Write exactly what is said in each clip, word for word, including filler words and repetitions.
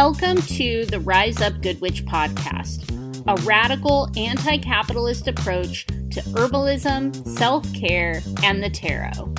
Welcome to the Rise Up Good Witch podcast, a radical anti-capitalist approach to herbalism, self-care, and the tarot.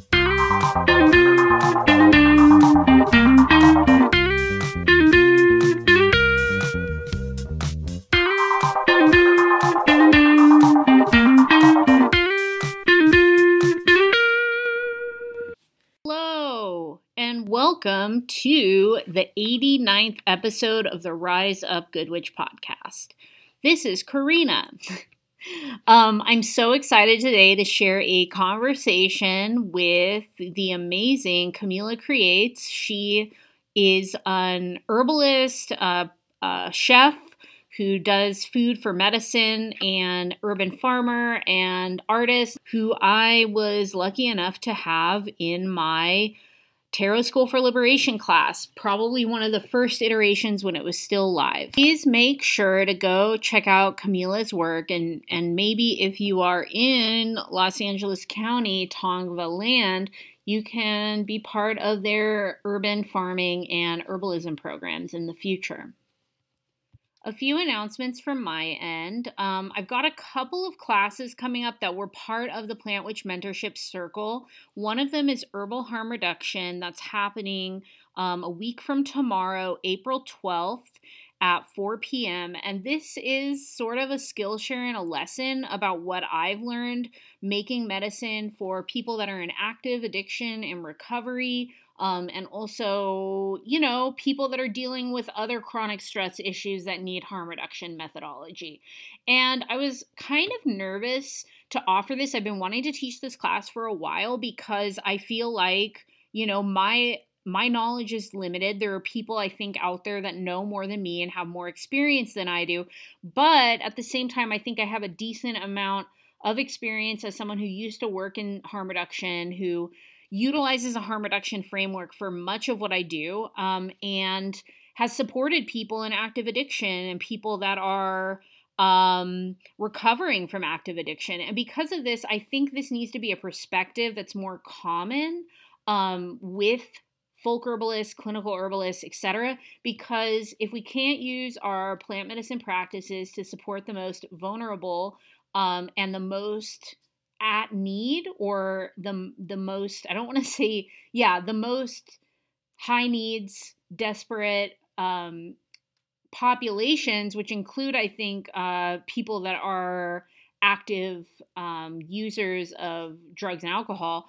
Hello, and welcome to the eighty-ninth episode of the Rise Up Good Witch podcast. This is Karina. um, I'm so excited today to share a conversation with the amazing Camila Creates. She is an herbalist, uh, a chef who does food for medicine, and urban farmer and artist who I was lucky enough to have in my Tarot School for Liberation class, probably one of the first iterations when it was still live. Please make sure to go check out Camila's work, and, and maybe if you are in Los Angeles County, Tongva land, you can be part of their urban farming and herbalism programs in the future. A few announcements from my end. Um, I've got a couple of classes coming up that were part of the Plant Witch Mentorship Circle. One of them is Herbal Harm Reduction. That's happening um, a week from tomorrow, April twelfth at four p.m. And this is sort of a skill share and a lesson about what I've learned making medicine for people that are in active addiction and recovery. Um, and also, you know, people that are dealing with other chronic stress issues that need harm reduction methodology. And I was kind of nervous to offer this. I've been wanting to teach this class for a while because I feel like, you know, my my knowledge is limited. There are people I think out there that know more than me and have more experience than I do. But at the same time, I think I have a decent amount of experience as someone who used to work in harm reduction, who utilizes a harm reduction framework for much of what I do, um, and has supported people in active addiction and people that are um, recovering from active addiction. And because of this, I think this needs to be a perspective that's more common um, with folk herbalists, clinical herbalists, et cetera. Because if we can't use our plant medicine practices to support the most vulnerable um, and the most at need, or the the most, I don't want to say, yeah, the most high needs, desperate um, populations, which include, I think, uh, people that are active um, users of drugs and alcohol.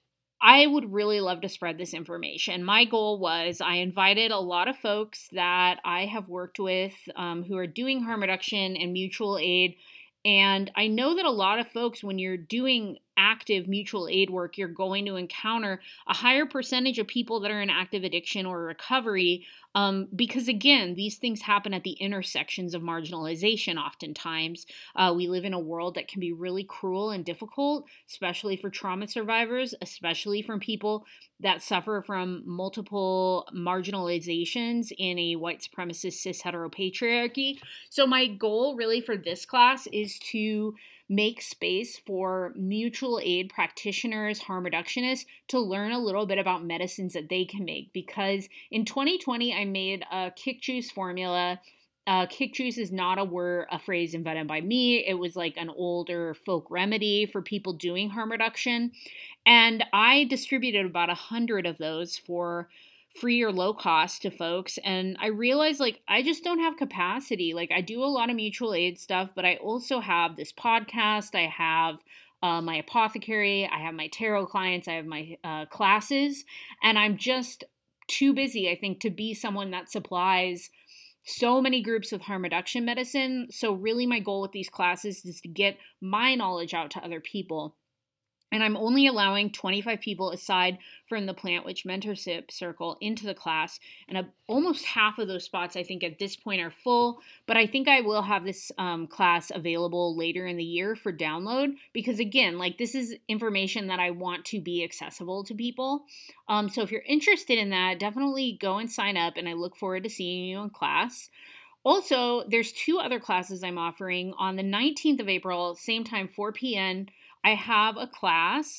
I would really love to spread this information. My goal was I invited a lot of folks that I have worked with um, who are doing harm reduction and mutual aid. And I know that a lot of folks, when you're doing active mutual aid work, you're going to encounter a higher percentage of people that are in active addiction or recovery um, because, again, these things happen at the intersections of marginalization oftentimes. Uh, we live in a world that can be really cruel and difficult, especially for trauma survivors, especially from people that suffer from multiple marginalizations in a white supremacist cis heteropatriarchy. So my goal really for this class is to make space for mutual aid practitioners, harm reductionists, to learn a little bit about medicines that they can make. Because in twenty twenty, I made a kick juice formula. Uh, kick juice is not a word, a phrase invented by me. It was like an older folk remedy for people doing harm reduction. And I distributed about a hundred of those for free or low cost to folks. And I realized, like, I just don't have capacity. Like, I do a lot of mutual aid stuff, but I also have this podcast. I have uh, my apothecary. I have my tarot clients. I have my uh, classes. And I'm just too busy, I think, to be someone that supplies so many groups with harm reduction medicine. So really my goal with these classes is to get my knowledge out to other people. And I'm only allowing twenty-five people aside from the Plant Witch Mentorship Circle into the class. And a, almost half of those spots, I think, at this point are full. But I think I will have this um, class available later in the year for download. Because, again, like, this is information that I want to be accessible to people. Um, so if you're interested in that, definitely go and sign up. And I look forward to seeing you in class. Also, there's two other classes I'm offering. On the nineteenth of April, same time, four p.m., I have a class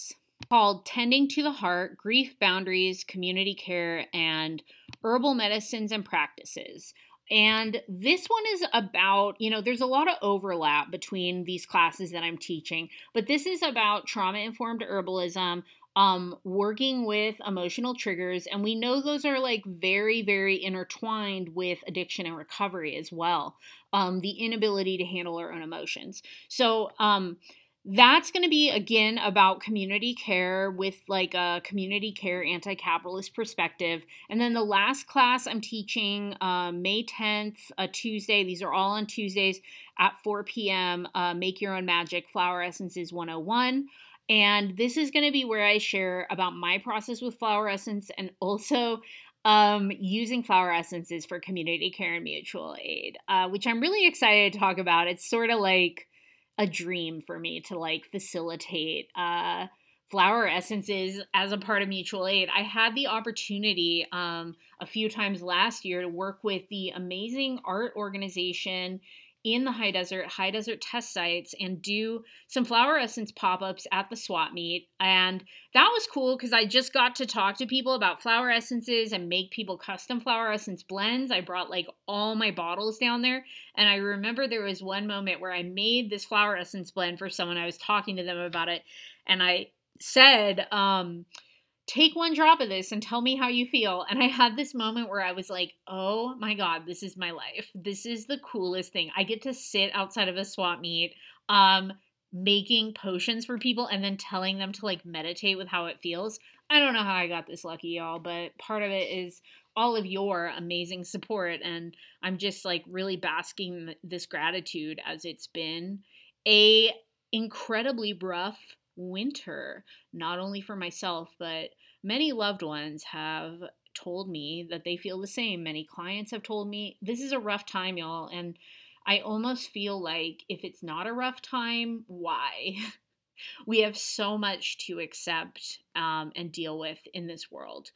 called Tending to the Heart, Grief Boundaries, Community Care, and Herbal Medicines and Practices. And this one is about, you know, there's a lot of overlap between these classes that I'm teaching, but this is about trauma-informed herbalism, um, working with emotional triggers, and we know those are like very, very intertwined with addiction and recovery as well. Um, the inability to handle our own emotions. So, um, that's going to be, again, about community care with like a community care anti-capitalist perspective. And then the last class I'm teaching uh, May tenth, a Tuesday. These are all on Tuesdays at four p.m. Uh, Make Your Own Magic, Flower Essences one oh one. And this is going to be where I share about my process with flower essence and also um, using flower essences for community care and mutual aid, uh, which I'm really excited to talk about. It's sort of like a dream for me to like facilitate uh, flower essences as a part of mutual aid. I had the opportunity um, a few times last year to work with the amazing art organization in the high desert, high desert test sites, and do some flower essence pop-ups at the swap meet. And that was cool because I just got to talk to people about flower essences and make people custom flower essence blends. I brought like all my bottles down there. And I remember there was one moment where I made this flower essence blend for someone. I was talking to them about it. And I said, um, take one drop of this and tell me how you feel. And I had this moment where I was like, oh my God, this is my life. This is the coolest thing. I get to sit outside of a swap meet, um, making potions for people and then telling them to like meditate with how it feels. I don't know how I got this lucky, y'all, but part of it is all of your amazing support. And I'm just like really basking this gratitude as it's been a incredibly rough winter, not only for myself, but many loved ones have told me that they feel the same. Many clients have told me this is a rough time, y'all. And I almost feel like if it's not a rough time, why? We have so much to accept um, and deal with in this world.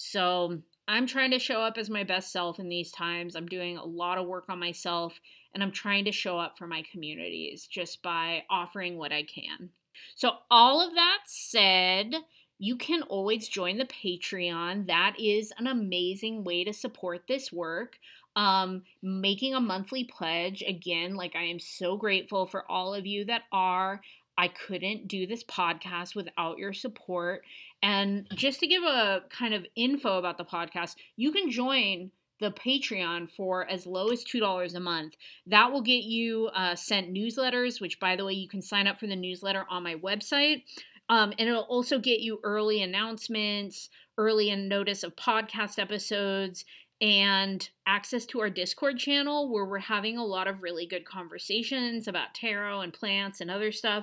So I'm trying to show up as my best self in these times. I'm doing a lot of work on myself, and I'm trying to show up for my communities just by offering what I can. So all of that said, you can always join the Patreon. That is an amazing way to support this work. Um, making a monthly pledge, again, like I am so grateful for all of you that are. I couldn't do this podcast without your support. And just to give a kind of info about the podcast, you can join the Patreon for as low as two dollars a month. That will get you uh, sent newsletters, which, by the way, you can sign up for the newsletter on my website. Um, and it'll also get you early announcements, early notice of podcast episodes, and access to our Discord channel where we're having a lot of really good conversations about tarot and plants and other stuff.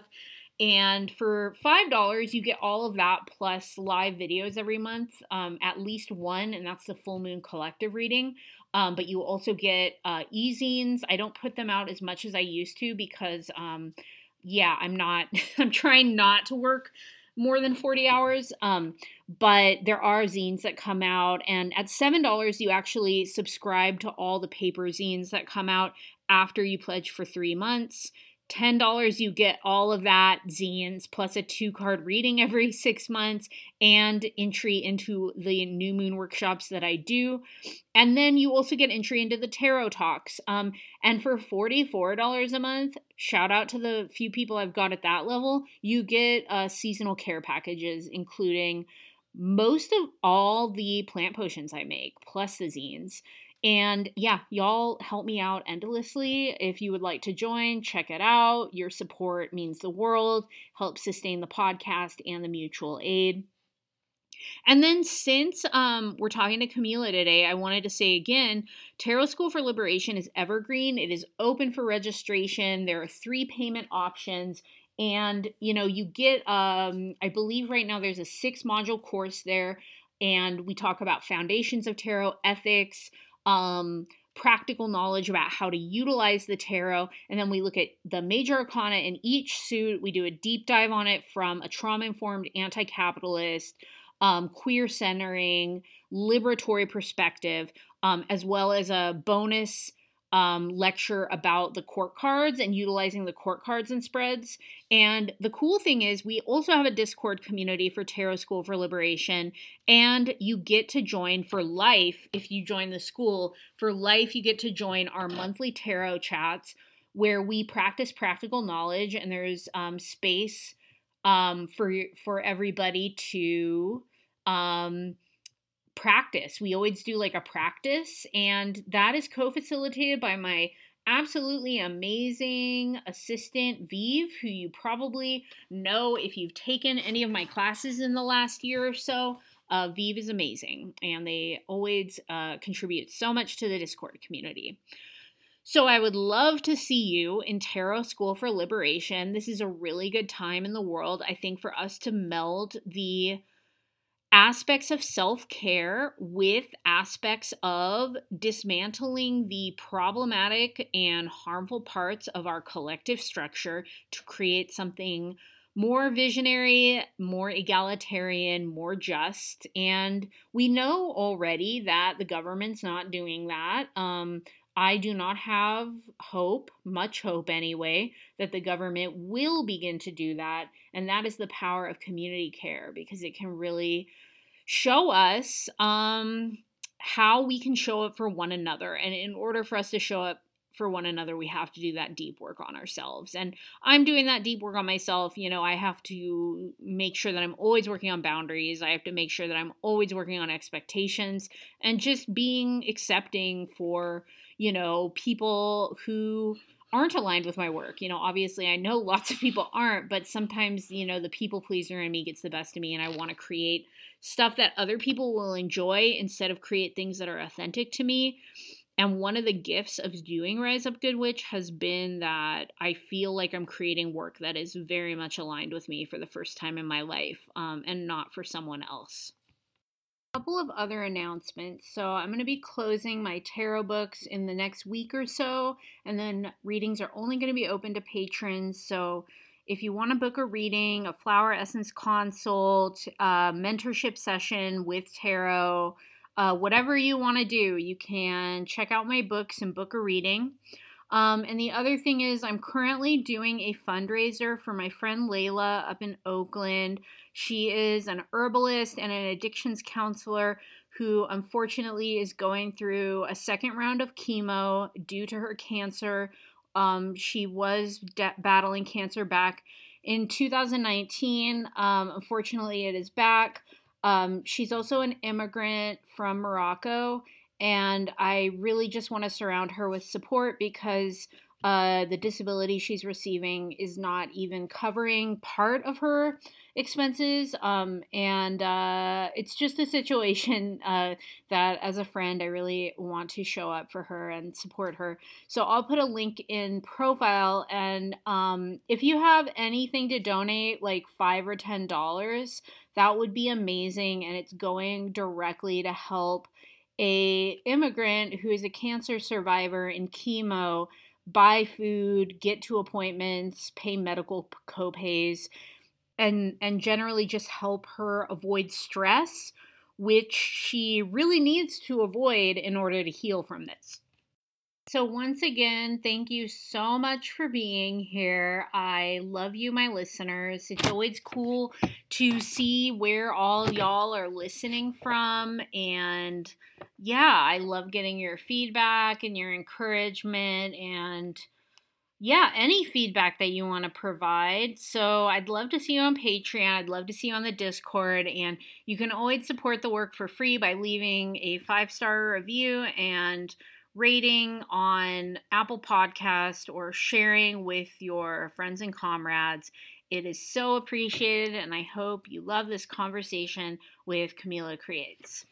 And for five dollars, you get all of that plus live videos every month, um, at least one, and that's the Full Moon Collective reading. Um, but you also get uh, e-zines. I don't put them out as much as I used to because, um, yeah, I'm not, I'm trying not to work more than forty hours. Um, but there are zines that come out, and at seven dollars, you actually subscribe to all the paper zines that come out after you pledge for three months. ten dollars, you get all of that zines plus a two-card reading every six months and entry into the new moon workshops that I do. And then you also get entry into the tarot talks. Um, and for forty-four dollars a month, shout out to the few people I've got at that level, you get uh, seasonal care packages, including most of all the plant potions I make, plus the zines. And yeah, y'all help me out endlessly. If you would like to join, check it out. Your support means the world, helps sustain the podcast and the mutual aid. And then since um, we're talking to Camila today, I wanted to say again, Tarot School for Liberation is evergreen. It is open for registration. There are three payment options. And, you know, you get, um, I believe right now there's a six module course there. And we talk about foundations of tarot, ethics, um, practical knowledge about how to utilize the tarot. And then we look at the major arcana in each suit. We do a deep dive on it from a trauma-informed anti-capitalist, um, queer centering, liberatory perspective, um, as well as a bonus um, lecture about the court cards and utilizing the court cards and spreads. And the cool thing is we also have a Discord community for Tarot School for Liberation, and you get to join for life. If you join the school for life, you get to join our monthly tarot chats where we practice practical knowledge, and there's um, space um, for for everybody to um, practice. We always do like a practice, and that is co-facilitated by my absolutely amazing assistant, Vive, who you probably know if you've taken any of my classes in the last year or so. Uh, Vive is amazing, and they always uh, contribute so much to the Discord community. So I would love to see you in Tarot School for Liberation. This is a really good time in the world, I think, for us to meld the aspects of self-care with aspects of dismantling the problematic and harmful parts of our collective structure to create something more visionary, more egalitarian, more just. And we know already that the government's not doing that. Um, I do not have hope, much hope anyway, that the government will begin to do that. And that is the power of community care, because it can really show us um, how we can show up for one another. And in order for us to show up for one another, we have to do that deep work on ourselves. And I'm doing that deep work on myself. You know, I have to make sure that I'm always working on boundaries. I have to make sure that I'm always working on expectations and just being accepting for, you know, people who aren't aligned with my work. You know, obviously I know lots of people aren't, but sometimes, you know, the people pleaser in me gets the best of me, and I want to create stuff that other people will enjoy instead of create things that are authentic to me. And one of the gifts of doing Rise Up Good Witch has been that I feel like I'm creating work that is very much aligned with me for the first time in my life, um, and not for someone else. A couple of other announcements. So I'm going to be closing my tarot books in the next week or so, and then readings are only going to be open to patrons. So if you want to book a reading, a flower essence consult, a mentorship session with tarot, uh, whatever you want to do, you can check out my books and book a reading. Um, and the other thing is I'm currently doing a fundraiser for my friend Layla up in Oakland. She is an herbalist and an addictions counselor who unfortunately is going through a second round of chemo due to her cancer. Um, she was de- battling cancer back in two thousand nineteen. Um, unfortunately, it is back. Um, she's also an immigrant from Morocco, and I really just want to surround her with support because uh, the disability she's receiving is not even covering part of her expenses. Um, and uh, it's just a situation uh, that, as a friend, I really want to show up for her and support her. So I'll put a link in profile. And um, if you have anything to donate, like five or ten dollars, that would be amazing. And it's going directly to help a immigrant who is a cancer survivor in chemo buy food, get to appointments, pay medical copays, and and generally just help her avoid stress, which she really needs to avoid in order to heal from this. So once again, thank you so much for being here. I love you, my listeners. It's always cool to see where all y'all are listening from. And yeah, I love getting your feedback and your encouragement and yeah, any feedback that you want to provide. So I'd love to see you on Patreon. I'd love to see you on the Discord. And you can always support the work for free by leaving a five-star review and rating on Apple Podcast or sharing with your friends and comrades. It is so appreciated, and I hope you love this conversation with Camila Creates.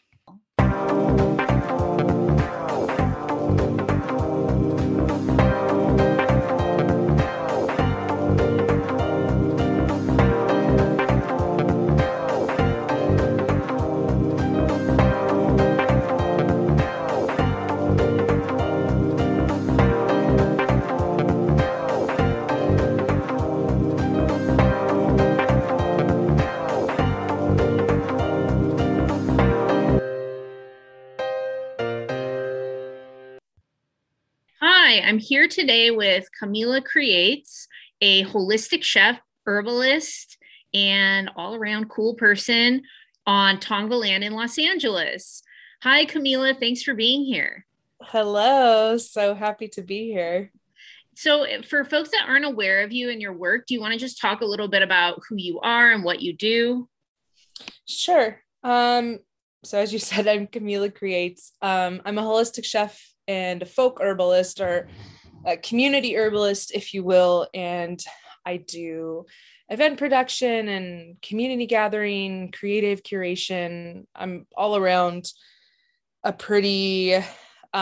Hi, I'm here today with Camila Creates, a holistic chef, herbalist, and all around cool person on Tongvaland in Los Angeles. Hi, Camila. Thanks for being here. Hello. So happy to be here. So, for folks that aren't aware of you and your work, do you want to just talk a little bit about who you are and what you do? Sure. Um, so as you said, I'm Camila Creates. Um, I'm a holistic chef and a folk herbalist, or a community herbalist, if you will. And I do event production and community gathering, creative curation. I'm all around a pretty, um,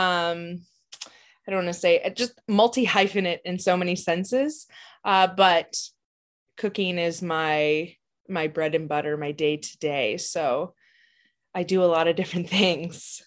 I don't want to say just multi hyphenate in so many senses. Uh, but cooking is my my bread and butter, my day to day. So I do a lot of different things.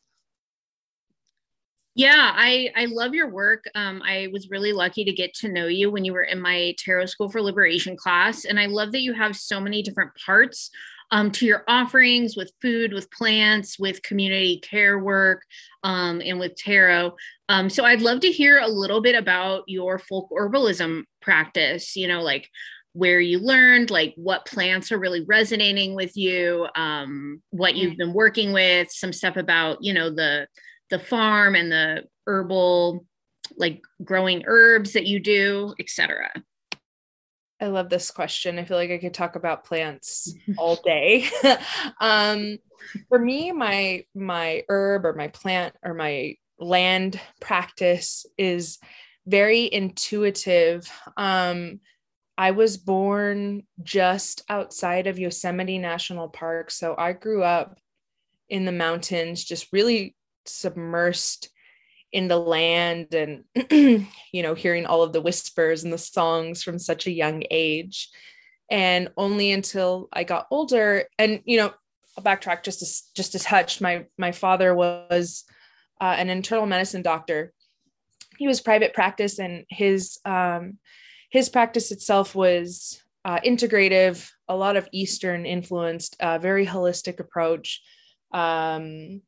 Yeah, I I love your work. Um, I was really lucky to get to know you when you were in my Tarot School for Liberation class, and I love that you have so many different parts um, to your offerings with food, with plants, with community care work, um, and with tarot. Um, so I'd love to hear a little bit about your folk herbalism practice. You know, like where you learned, like what plants are really resonating with you, um, what you've been working with, some stuff about you know the the farm and the herbal, like growing herbs that you do, et cetera. I love this question. I feel like I could talk about plants all day. um, for me, my my herb or my plant or my land practice is very intuitive. Um, I was born just outside of Yosemite National Park, so I grew up in the mountains, just really submersed in the land and you know hearing all of the whispers and the songs from such a young age. And only until I got older, and you know I'll backtrack just a, just a touch. My my father was uh, an internal medicine doctor. He was private practice, and his um, his practice itself was uh, integrative, a lot of Eastern influenced, uh, very holistic approach. Um,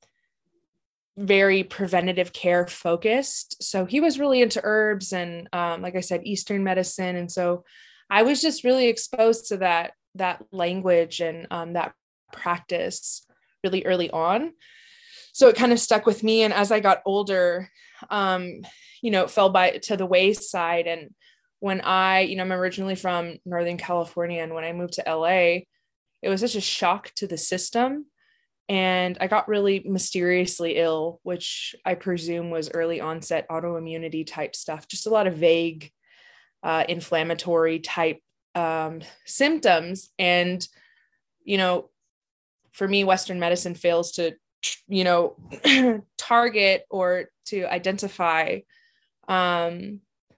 very preventative care focused. So he was really into herbs and, um, like I said, Eastern medicine. And so I was just really exposed to that, that language and um, that practice really early on. So it kind of stuck with me. And as I got older, um, you know, it fell by to the wayside. And when I, you know, I'm originally from Northern California. And when I moved to L A, it was such a shock to the system. And I got really mysteriously ill, which I presume was early onset autoimmunity type stuff, just a lot of vague uh, inflammatory type um, symptoms. And, you know, for me, Western medicine fails to, you know, target or to identify um,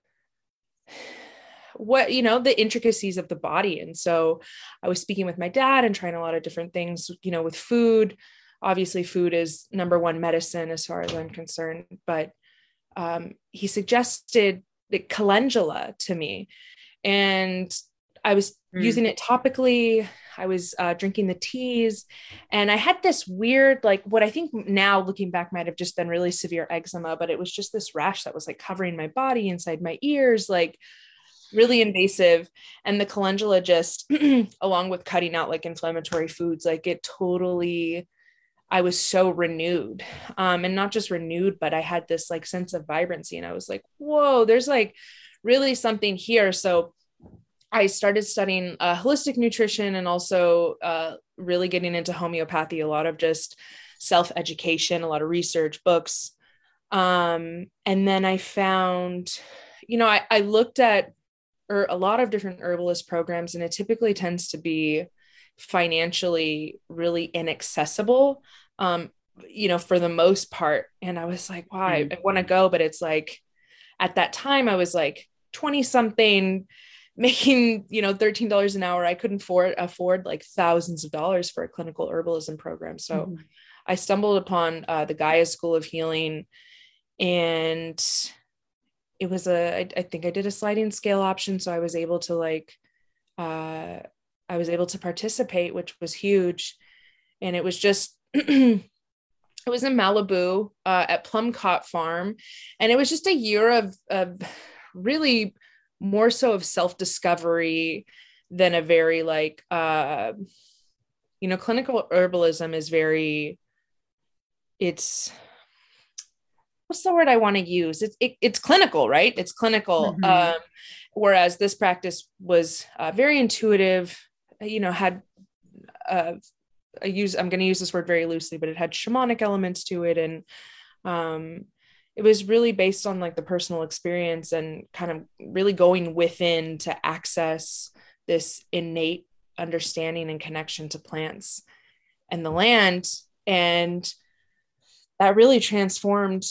what, you know, the intricacies of the body. And so I was speaking with my dad and trying a lot of different things, you know, with food. Obviously food is number one medicine as far as I'm concerned, but um, he suggested the calendula to me, and I was mm. using it topically. I was uh, drinking the teas, and I had this weird, like what I think now looking back might have just been really severe eczema, but it was just this rash that was like covering my body, inside my ears, like really invasive. And the calendula just along with cutting out like inflammatory foods, like it totally, I was so renewed, um, and not just renewed, but I had this like sense of vibrancy, and I was like, whoa, there's like really something here. So I started studying uh, holistic nutrition, and also uh, really getting into homeopathy, a lot of just self-education, a lot of research books. Um, and then I found, you know, I, I looked at or a lot of different herbalist programs, and it typically tends to be financially really inaccessible, um, you know, for the most part. And I was like, wow, I, I want to go, but it's like, at that time I was like twenty something, making, you know, thirteen dollars an hour. I couldn't afford, afford like thousands of dollars for a clinical herbalism program. So mm-hmm. I stumbled upon uh, the Gaia School of Healing, and it was a, I, I think I did a sliding scale option. So I was able to like, uh, I was able to participate, which was huge. And it was just I was in Malibu uh, at Plumcott Farm, and it was just a year of, of really more so of self-discovery than a very like, uh, you know, clinical herbalism is very, it's, what's the word I want to use? It's, it, it's clinical, right? It's clinical. Mm-hmm. Um, whereas this practice was uh, very intuitive, you know, had, uh, I use, I'm going to use this word very loosely, but it had shamanic elements to it. And um, it was really based on like the personal experience and kind of really going within to access this innate understanding and connection to plants and the land. And that really transformed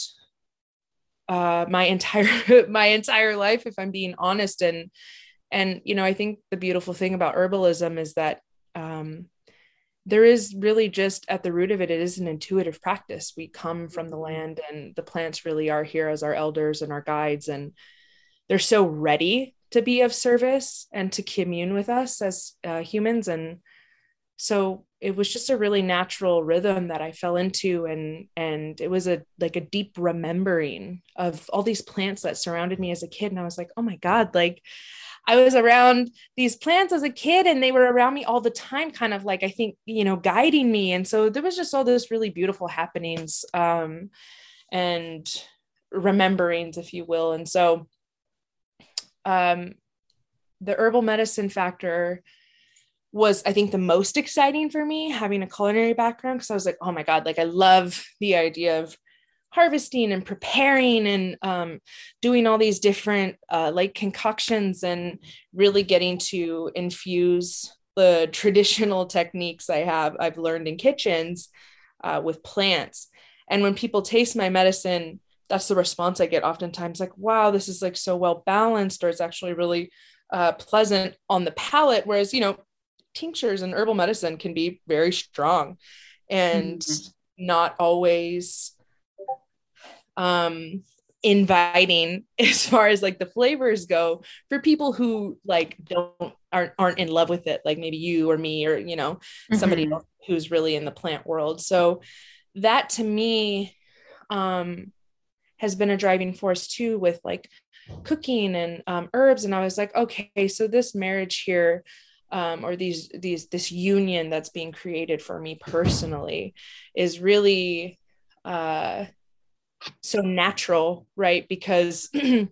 uh, my entire, my entire life, if I'm being honest. And, and, you know, I think the beautiful thing about herbalism is that um, there is really just at the root of it, it is an intuitive practice. We come from the land, and the plants really are here as our elders and our guides. And they're so ready to be of service and to commune with us as uh, humans. And so it was just a really natural rhythm that I fell into. And, and it was a, like a deep remembering of all these plants that surrounded me as a kid. And I was like, oh my God, like, I was around these plants as a kid, and they were around me all the time, kind of like, I think, you know, guiding me. And so there was just all this really beautiful happenings um, and rememberings, if you will. And so um, the herbal medicine factor was, I think, the most exciting for me, having a culinary background, because I was like, oh my God, like I love the idea of harvesting and preparing and um, doing all these different uh, like concoctions and really getting to infuse the traditional techniques I have, I've learned in kitchens uh, with plants. And when people taste my medicine, that's the response I get oftentimes, like, wow, this is like so well balanced, or it's actually really uh, pleasant on the palate. Whereas, you know, tinctures and herbal medicine can be very strong and mm-hmm. not always um inviting as far as like the flavors go for people who like don't aren't aren't in love with it, like maybe you or me or you know mm-hmm. somebody else who's really in the plant world. So that to me um has been a driving force too with like cooking and um, herbs. And I was like, okay, so this marriage here um or these these this union that's being created for me personally is really uh so natural, right? Because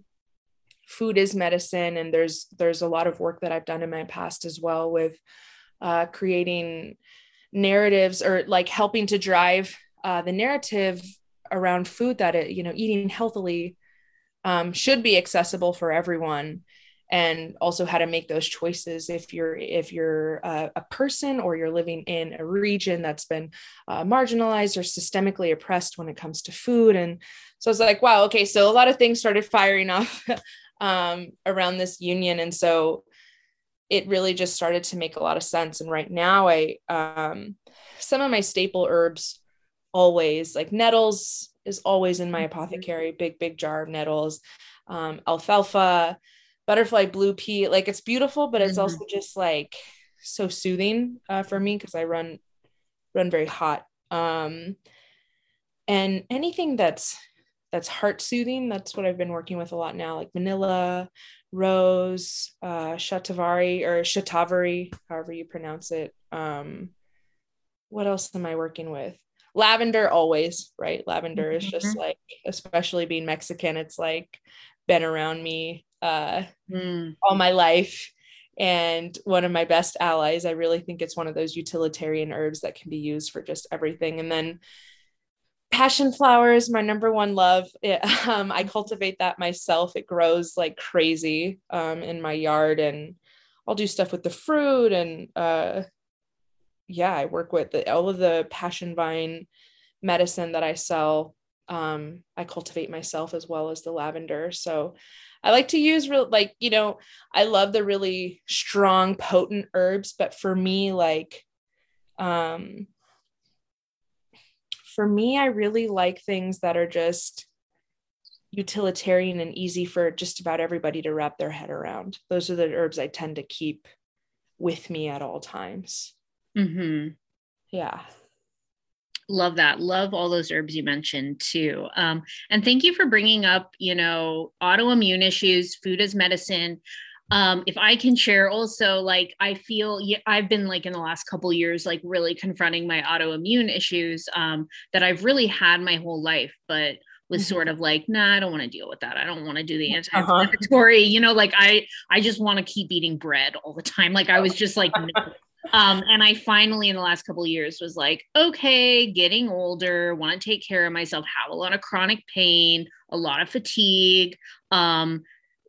food is medicine, and there's there's a lot of work that I've done in my past as well with uh, creating narratives or like helping to drive uh, the narrative around food, that it, you know, eating healthily um, should be accessible for everyone, and also how to make those choices if you're if you're a, a person or you're living in a region that's been uh, marginalized or systemically oppressed when it comes to food. And so I was like, wow, okay, so a lot of things started firing off um, around this union. And so it really just started to make a lot of sense. And right now I um, some of my staple herbs always, like nettles is always in my apothecary, big big jar of nettles, um, alfalfa, butterfly blue pea, like it's beautiful, but it's mm-hmm. also just like so soothing uh, for me because I run run very hot. Um, and anything that's that's heart soothing, that's what I've been working with a lot now, like manila, rose, uh, shatavari or shatavari, however you pronounce it. Um, what else am I working with? Lavender always, right? Lavender mm-hmm. is just like, especially being Mexican, it's like been around me uh mm. all my life, and one of my best allies. I really think it's one of those utilitarian herbs that can be used for just everything. And then passion flowers, my number one love. It, um, I cultivate that myself. It grows like crazy um in my yard, and I'll do stuff with the fruit. And uh yeah, I work with the, all of the passion vine medicine that I sell. Um, I cultivate myself, as well as the lavender. So I like to use real, like, you know, I love the really strong, potent herbs, but for me, like, um, for me, I really like things that are just utilitarian and easy for just about everybody to wrap their head around. Those are the herbs I tend to keep with me at all times. Mm-hmm. Yeah. Love that. Love all those herbs you mentioned too. Um, and thank you for bringing up, you know, autoimmune issues, food as medicine. Um, if I can share also, like, I feel yeah, I've been like in the last couple years, like really confronting my autoimmune issues um, that I've really had my whole life, but was Mm-hmm. sort of like, nah, I don't want to deal with that. I don't want to do the Uh-huh. anti-inflammatory, you know, like I, I just want to keep eating bread all the time. Like I was just like, no. Um, and I finally in the last couple of years was like, okay, getting older, want to take care of myself, have a lot of chronic pain, a lot of fatigue, um,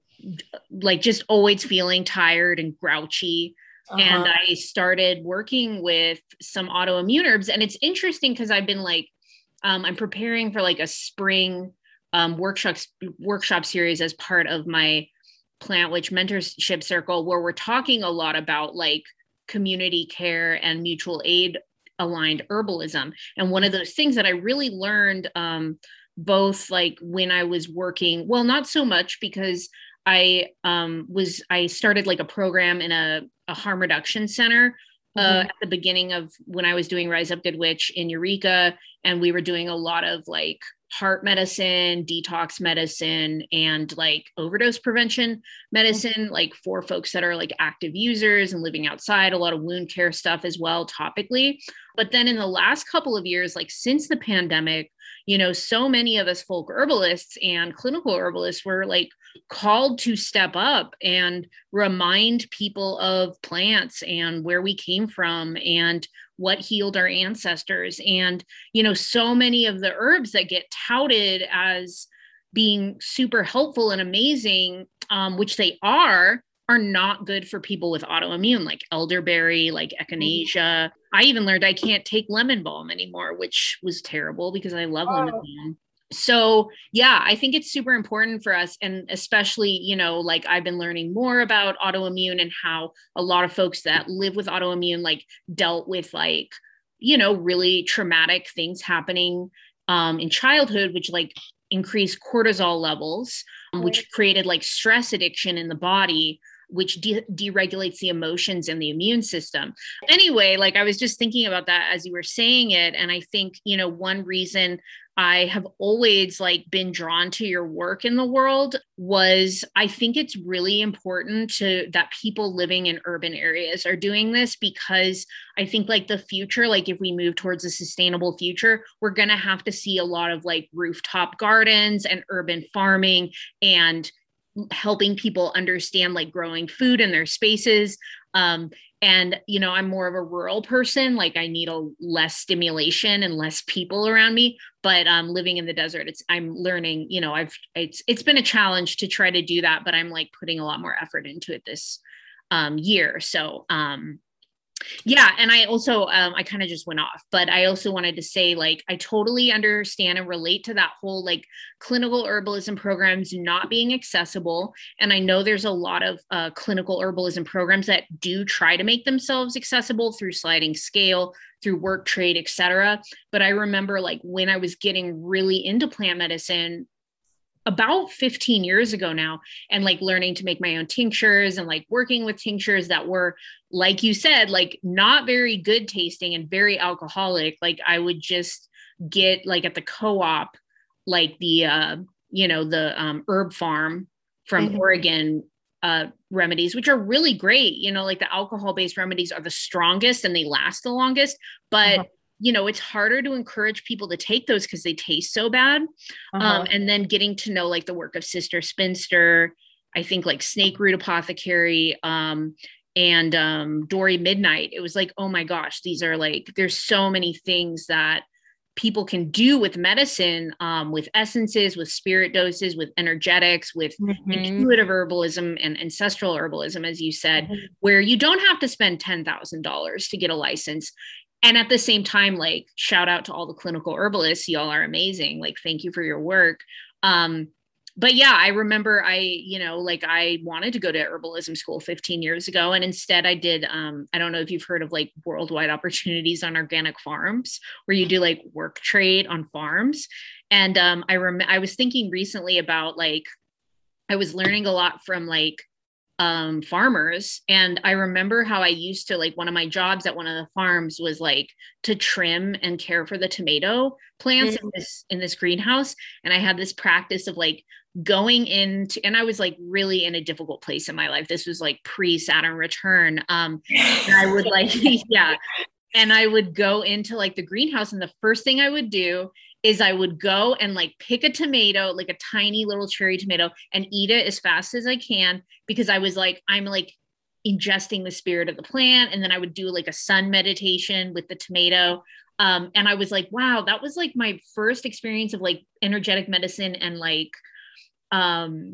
like just always feeling tired and grouchy. And Uh-huh. I started working with some autoimmune herbs. And it's interesting because I've been like, um, I'm preparing for like a spring um, workshop workshop series as part of my Plant Witch mentorship circle, where we're talking a lot about like community care and mutual aid aligned herbalism. And one of those things that I really learned um, both like when I was working, well, not so much because I um, was, I started like a program in a, a harm reduction center uh, Mm-hmm. at the beginning of when I was doing Rise Up Good Witch in Eureka. And we were doing a lot of like heart medicine, detox medicine, and like overdose prevention medicine, like for folks that are like active users and living outside, a lot of wound care stuff as well, topically. But then in the last couple of years, like since the pandemic, you know, so many of us folk herbalists and clinical herbalists were like called to step up and remind people of plants and where we came from and what healed our ancestors. And, you know, so many of the herbs that get touted as being super helpful and amazing, um, which they are, are not good for people with autoimmune, like elderberry, like echinacea. I even learned I can't take lemon balm anymore, which was terrible because I love lemon Oh. balm. So yeah, I think it's super important for us. And especially, you know, like I've been learning more about autoimmune and how a lot of folks that live with autoimmune, like dealt with like, you know, really traumatic things happening um, in childhood, which like increased cortisol levels, um, which created like stress addiction in the body, which de- deregulates the emotions and the immune system. Anyway, like I was just thinking about that as you were saying it. And I think, you know, one reason I have always like been drawn to your work in the world was I think it's really important to that people living in urban areas are doing this, because I think like the future, like if we move towards a sustainable future, we're going to have to see a lot of like rooftop gardens and urban farming and helping people understand like growing food in their spaces. Um, and, you know, I'm more of a rural person. Like I need a less stimulation and less people around me, but um, living in the desert, it's, I'm learning, you know, I've, it's, it's been a challenge to try to do that, but I'm like putting a lot more effort into it this um, year. So, um, yeah. And I also, um, I kind of just went off, but I also wanted to say, like, I totally understand and relate to that whole like clinical herbalism programs not being accessible. And I know there's a lot of uh, clinical herbalism programs that do try to make themselves accessible through sliding scale, through work trade, et cetera. But I remember like when I was getting really into plant medicine, about fifteen years ago now, and like learning to make my own tinctures and like working with tinctures that were, like you said, like not very good tasting and very alcoholic. Like I would just get like at the co-op, like the, uh, you know, the um, herb farm from Mm-hmm. Oregon uh, remedies, which are really great. You know, like the alcohol based remedies are the strongest and they last the longest, but Uh-huh. you know, it's harder to encourage people to take those because they taste so bad. Uh-huh. Um, and then getting to know like the work of Sister Spinster, I think like Snake Root Apothecary, um, and um, Dory Midnight. It was like, oh my gosh, these are like, there's so many things that people can do with medicine, um, with essences, with spirit doses, with energetics, with Mm-hmm. intuitive herbalism and ancestral herbalism, as you said, Mm-hmm. where you don't have to spend ten thousand dollars to get a license. And at the same time, like shout out to all the clinical herbalists. Y'all are amazing. Like, thank you for your work. Um, but yeah, I remember I, you know, like I wanted to go to herbalism school fifteen years ago. And instead I did, um, I don't know if you've heard of like worldwide opportunities on organic farms where you do like work trade on farms. And um, I rem- I was thinking recently about like, I was learning a lot from like, um, farmers. And I remember how I used to, like, one of my jobs at one of the farms was like to trim and care for the tomato plants Mm. in this in this greenhouse. And I had this practice of like going into, and I was like really in a difficult place in my life. This was like pre Saturn return. Um, and I would like, yeah. And I would go into like the greenhouse, and the first thing I would do is I would go and like pick a tomato, like a tiny little cherry tomato, and eat it as fast as I can, because I was like, I'm like ingesting the spirit of the plant. And then I would do like a sun meditation with the tomato. Um, and I was like, wow, that was like my first experience of like energetic medicine and like um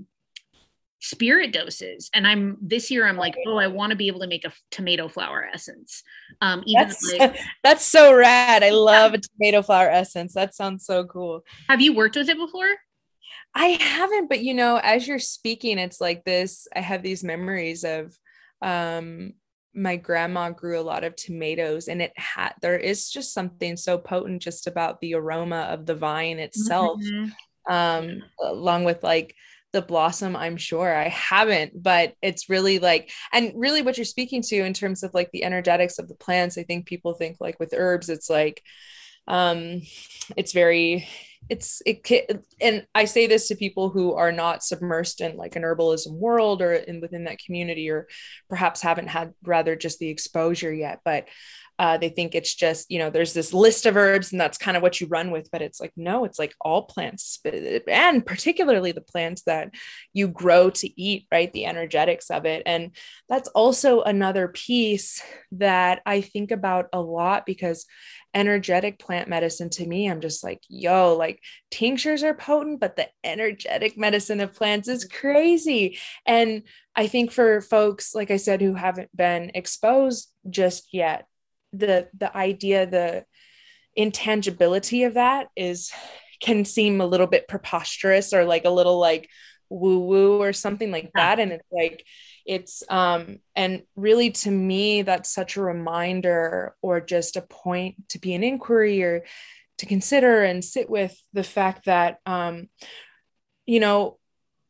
spirit doses. And I'm this year I'm like, oh, I want to be able to make a tomato flower essence. Um even That's like, that's so rad. I love yeah. a tomato flower essence. That sounds so cool. Have you worked with it before? I haven't, but you know, as you're speaking, it's like this. I have these memories of um my grandma grew a lot of tomatoes, and it had there is just something so potent just about the aroma of the vine itself. Mm-hmm. Um, along with like the blossom, I'm sure I haven't, but it's really like, and really what you're speaking to in terms of like the energetics of the plants. I think people think like with herbs, it's like, um, it's very, it's, it, and I say this to people who are not submersed in like an herbalism world or in within that community, or perhaps haven't had rather just the exposure yet, but uh, they think it's just, you know, there's this list of herbs and that's kind of what you run with. But it's like, no, it's like all plants, and particularly the plants that you grow to eat, right? The energetics of it. And that's also another piece that I think about a lot, because energetic plant medicine to me, I'm just like, yo, like tinctures are potent, but the energetic medicine of plants is crazy. And I think for folks, like I said, who haven't been exposed just yet, the the idea, the intangibility of that is can seem a little bit preposterous, or like a little like woo woo or something like Yeah. that. And it's like it's um and really to me that's such a reminder, or just a point to be an inquiry, or to consider and sit with the fact that um you know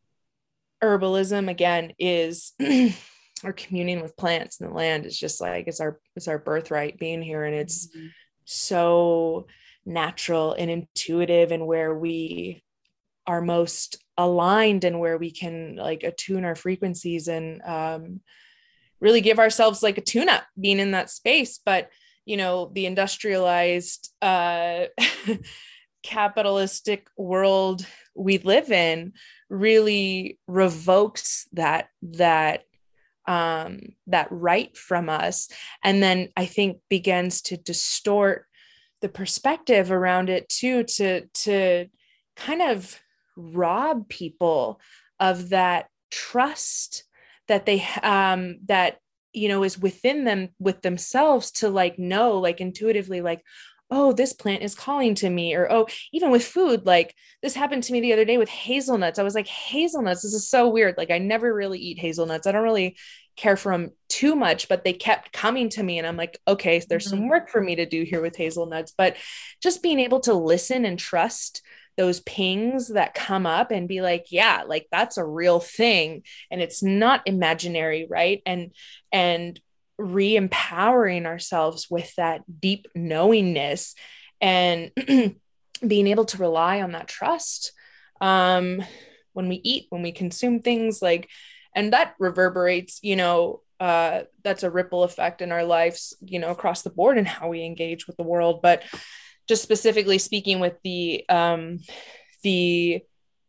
herbalism again is or communing with plants and the land is just like it's our it's our birthright being here. And it's Mm-hmm. so natural and intuitive, and where we are most aligned, and where we can like attune our frequencies and um, really give ourselves like a tune up being in that space. But you know, the industrialized uh capitalistic world we live in really revokes that that um, that right from us, and then I think begins to distort the perspective around it too, to to kind of rob people of that trust that they um, that you know is within them, with themselves, to like know, like intuitively, like, oh, this plant is calling to me. Or, oh, even with food, like this happened to me the other day with hazelnuts. I was like, hazelnuts, this is so weird. Like I never really eat hazelnuts. I don't really care for them too much, but they kept coming to me. And I'm like, okay, so there's Mm-hmm. some work for me to do here with hazelnuts. But just being able to listen and trust those pings that come up and be like, yeah, like that's a real thing. And it's not imaginary, right? And, and, re-empowering ourselves with that deep knowingness, and being able to rely on that trust um, when we eat, when we consume things, like, and that reverberates, you know, uh, that's a ripple effect in our lives, you know, across the board, and how we engage with the world. But just specifically speaking with the um, the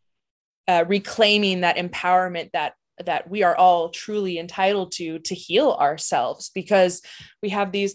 uh, reclaiming that empowerment that that we are all truly entitled to to heal ourselves, because we have these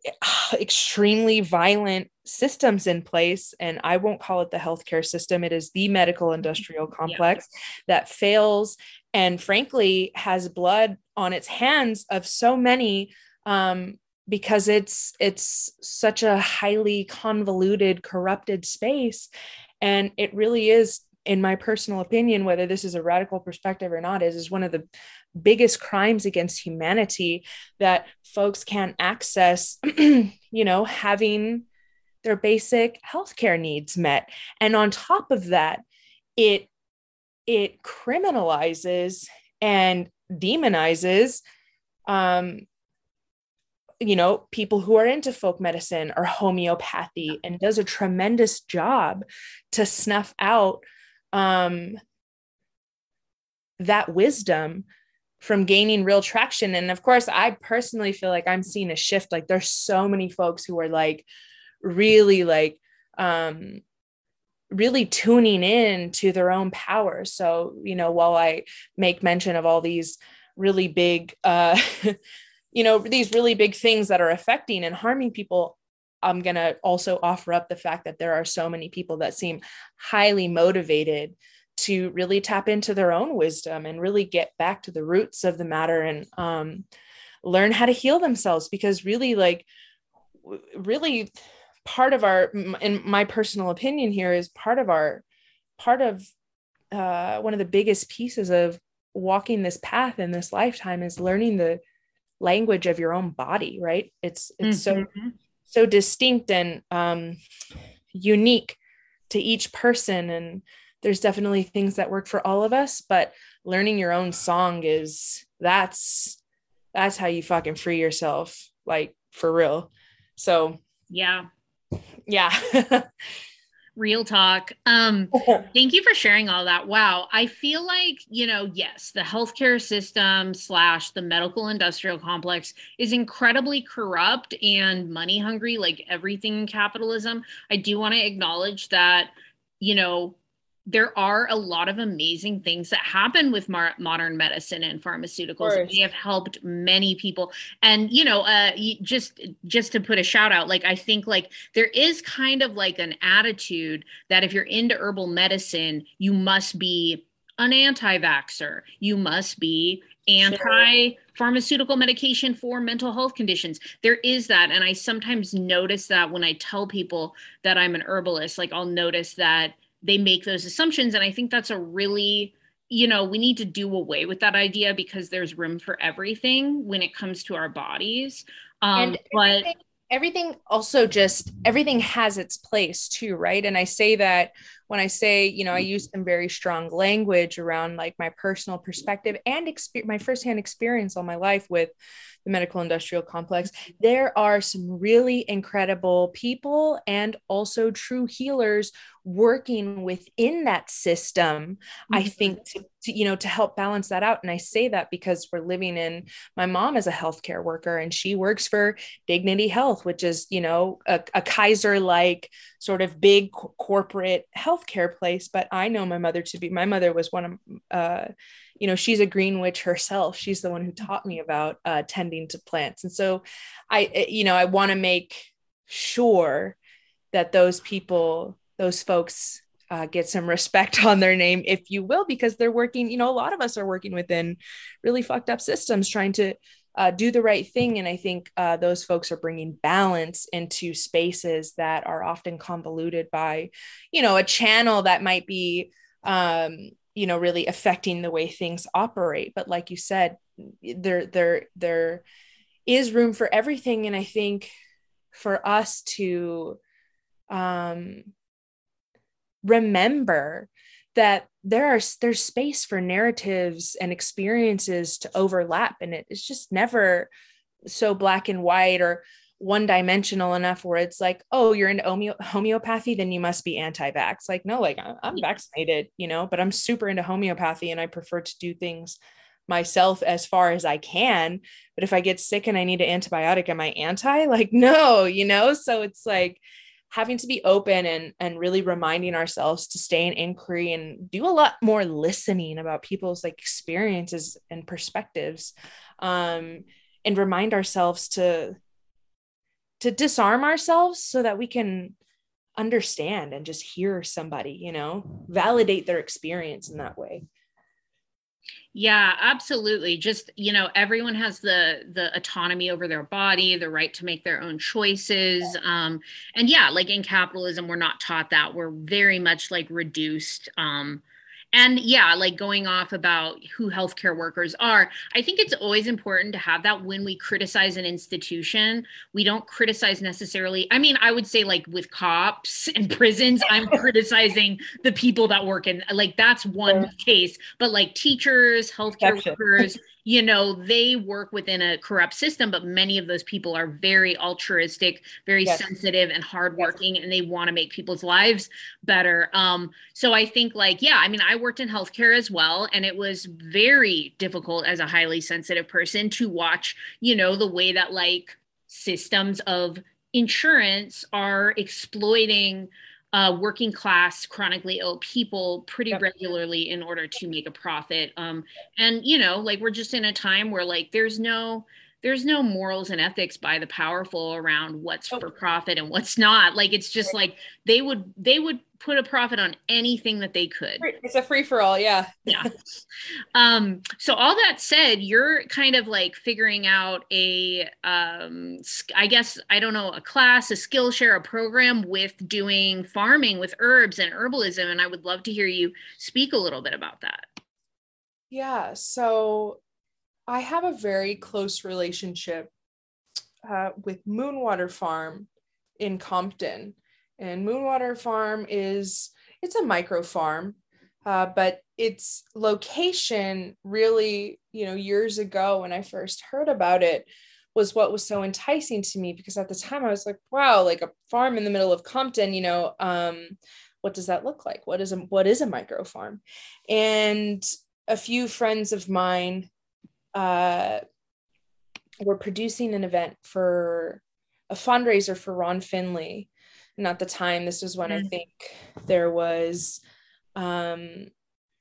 extremely violent systems in place. And I won't call it the healthcare system, it is the medical industrial complex, yeah, that fails and frankly has blood on its hands of so many, um, because it's it's such a highly convoluted, corrupted space. And it really is, in my personal opinion, whether this is a radical perspective or not, is, is one of the biggest crimes against humanity, that folks can't access, you know, having their basic healthcare needs met. And on top of that, it, it criminalizes and demonizes, um, you know, people who are into folk medicine or homeopathy, and does a tremendous job to snuff out um, that wisdom from gaining real traction. And of course, I personally feel like I'm seeing a shift. Like there's so many folks who are like really like um really tuning in to their own power. So, you know, while I make mention of all these really big uh you know, these really big things that are affecting and harming people, I'm going to also offer up the fact that there are so many people that seem highly motivated to really tap into their own wisdom and really get back to the roots of the matter, and um, learn how to heal themselves. Because really, like, really part of our, in my personal opinion here, is part of our, part of uh, one of the biggest pieces of walking this path in this lifetime is learning the language of your own body, right? It's, it's mm-hmm. so, so distinct and um, unique to each person. And there's definitely things that work for all of us, but learning your own song is, that's, that's how you fucking free yourself, like for real. So yeah. Yeah. Real talk. Um, thank you for sharing all that. Wow. I feel like, you know, yes, the healthcare system slash the medical industrial complex is incredibly corrupt and money hungry, like everything in capitalism. I do want to acknowledge that, you know, there are a lot of amazing things that happen with mar- modern medicine and pharmaceuticals. They have helped many people. And, you know, uh, just, just to put a shout out, like, I think like there is kind of like an attitude that if you're into herbal medicine, you must be an anti-vaxxer. You must be anti-pharmaceutical medication for mental health conditions. There is that. And I sometimes notice that when I tell people that I'm an herbalist, like I'll notice that they make those assumptions. And I think that's a really, you know, we need to do away with that idea, because there's room for everything when it comes to our bodies. Um, and but everything, everything also just, everything has its place too, right? And I say that when I say, you know, I use some very strong language around like my personal perspective and exper- my firsthand experience all my life with the medical industrial complex. There are some really incredible people and also true healers working within that system, mm-hmm. I think, to, to, you know, to help balance that out. And I say that because we're living in, my mom is a healthcare worker and she works for Dignity Health, which is, you know, a, a Kaiser-like sort of big co- corporate healthcare place. But I know my mother to be, my mother was one of, uh, you know, she's a green witch herself. She's the one who taught me about uh, tending to plants. And so I, you know, I want to make sure that those people, those folks uh, get some respect on their name, if you will, because they're working, you know, a lot of us are working within really fucked up systems trying to uh, do the right thing. And I think uh, those folks are bringing balance into spaces that are often convoluted by, you know, a channel that might be, um, you know, really affecting the way things operate. But like you said, there, there, there is room for everything. And I think for us to um, remember that there are, there's space for narratives and experiences to overlap. And it, it's just never so black and white or one dimensional enough where it's like, oh, you're into homeo- homeopathy, then you must be anti-vax. Like, no, like I'm, I'm yeah. vaccinated, you know, but I'm super into homeopathy and I prefer to do things myself as far as I can. But if I get sick and I need an antibiotic, am I anti? Like, no, you know? So it's like having to be open and, and really reminding ourselves to stay in inquiry and do a lot more listening about people's like experiences and perspectives, um, and remind ourselves to to disarm ourselves so that we can understand and just hear somebody, you know, validate their experience in that way. Yeah, absolutely. Just, you know, everyone has the the autonomy over their body, the right to make their own choices. Um, and yeah, like in capitalism, we're not taught that. We're very much like reduced. Um, And yeah, like going off about who healthcare workers are, I think it's always important to have that when we criticize an institution. We don't criticize necessarily. I mean, I would say like with cops and prisons, I'm criticizing the people that work in, like, that's one Sure. case, but like teachers, healthcare Exception. workers, you know, they work within a corrupt system, but many of those people are very altruistic, very Yes. sensitive and Yes. hardworking, and they want to make people's lives better. Um, so I think like, yeah, I mean, I worked in healthcare as well, and it was very difficult as a highly sensitive person to watch, you know, the way that like systems of insurance are exploiting uh, working class, chronically ill people pretty Yep. regularly in order to make a profit. Um, and, you know, like we're just in a time where like there's no, there's no morals and ethics by the powerful around what's Nope. for profit and what's not. Like it's just like they would they would put a profit on anything that they could. It's a free for all, yeah. Yeah. Um, so all that said, you're kind of like figuring out a, um, I guess, I don't know, a class, a Skillshare, a program with doing farming with herbs and herbalism. And I would love to hear you speak a little bit about that. Yeah. So I have a very close relationship uh, with Moonwater Farm in Compton. And Moonwater Farm is, it's a micro farm, uh, but its location really, you know, years ago when I first heard about it was what was so enticing to me, because at the time I was like, wow, like a farm in the middle of Compton, you know, um, what does that look like? What is a, what is a micro farm? And a few friends of mine uh, were producing an event for a fundraiser for Ron Finley. And at the time, this was when I think there was, um,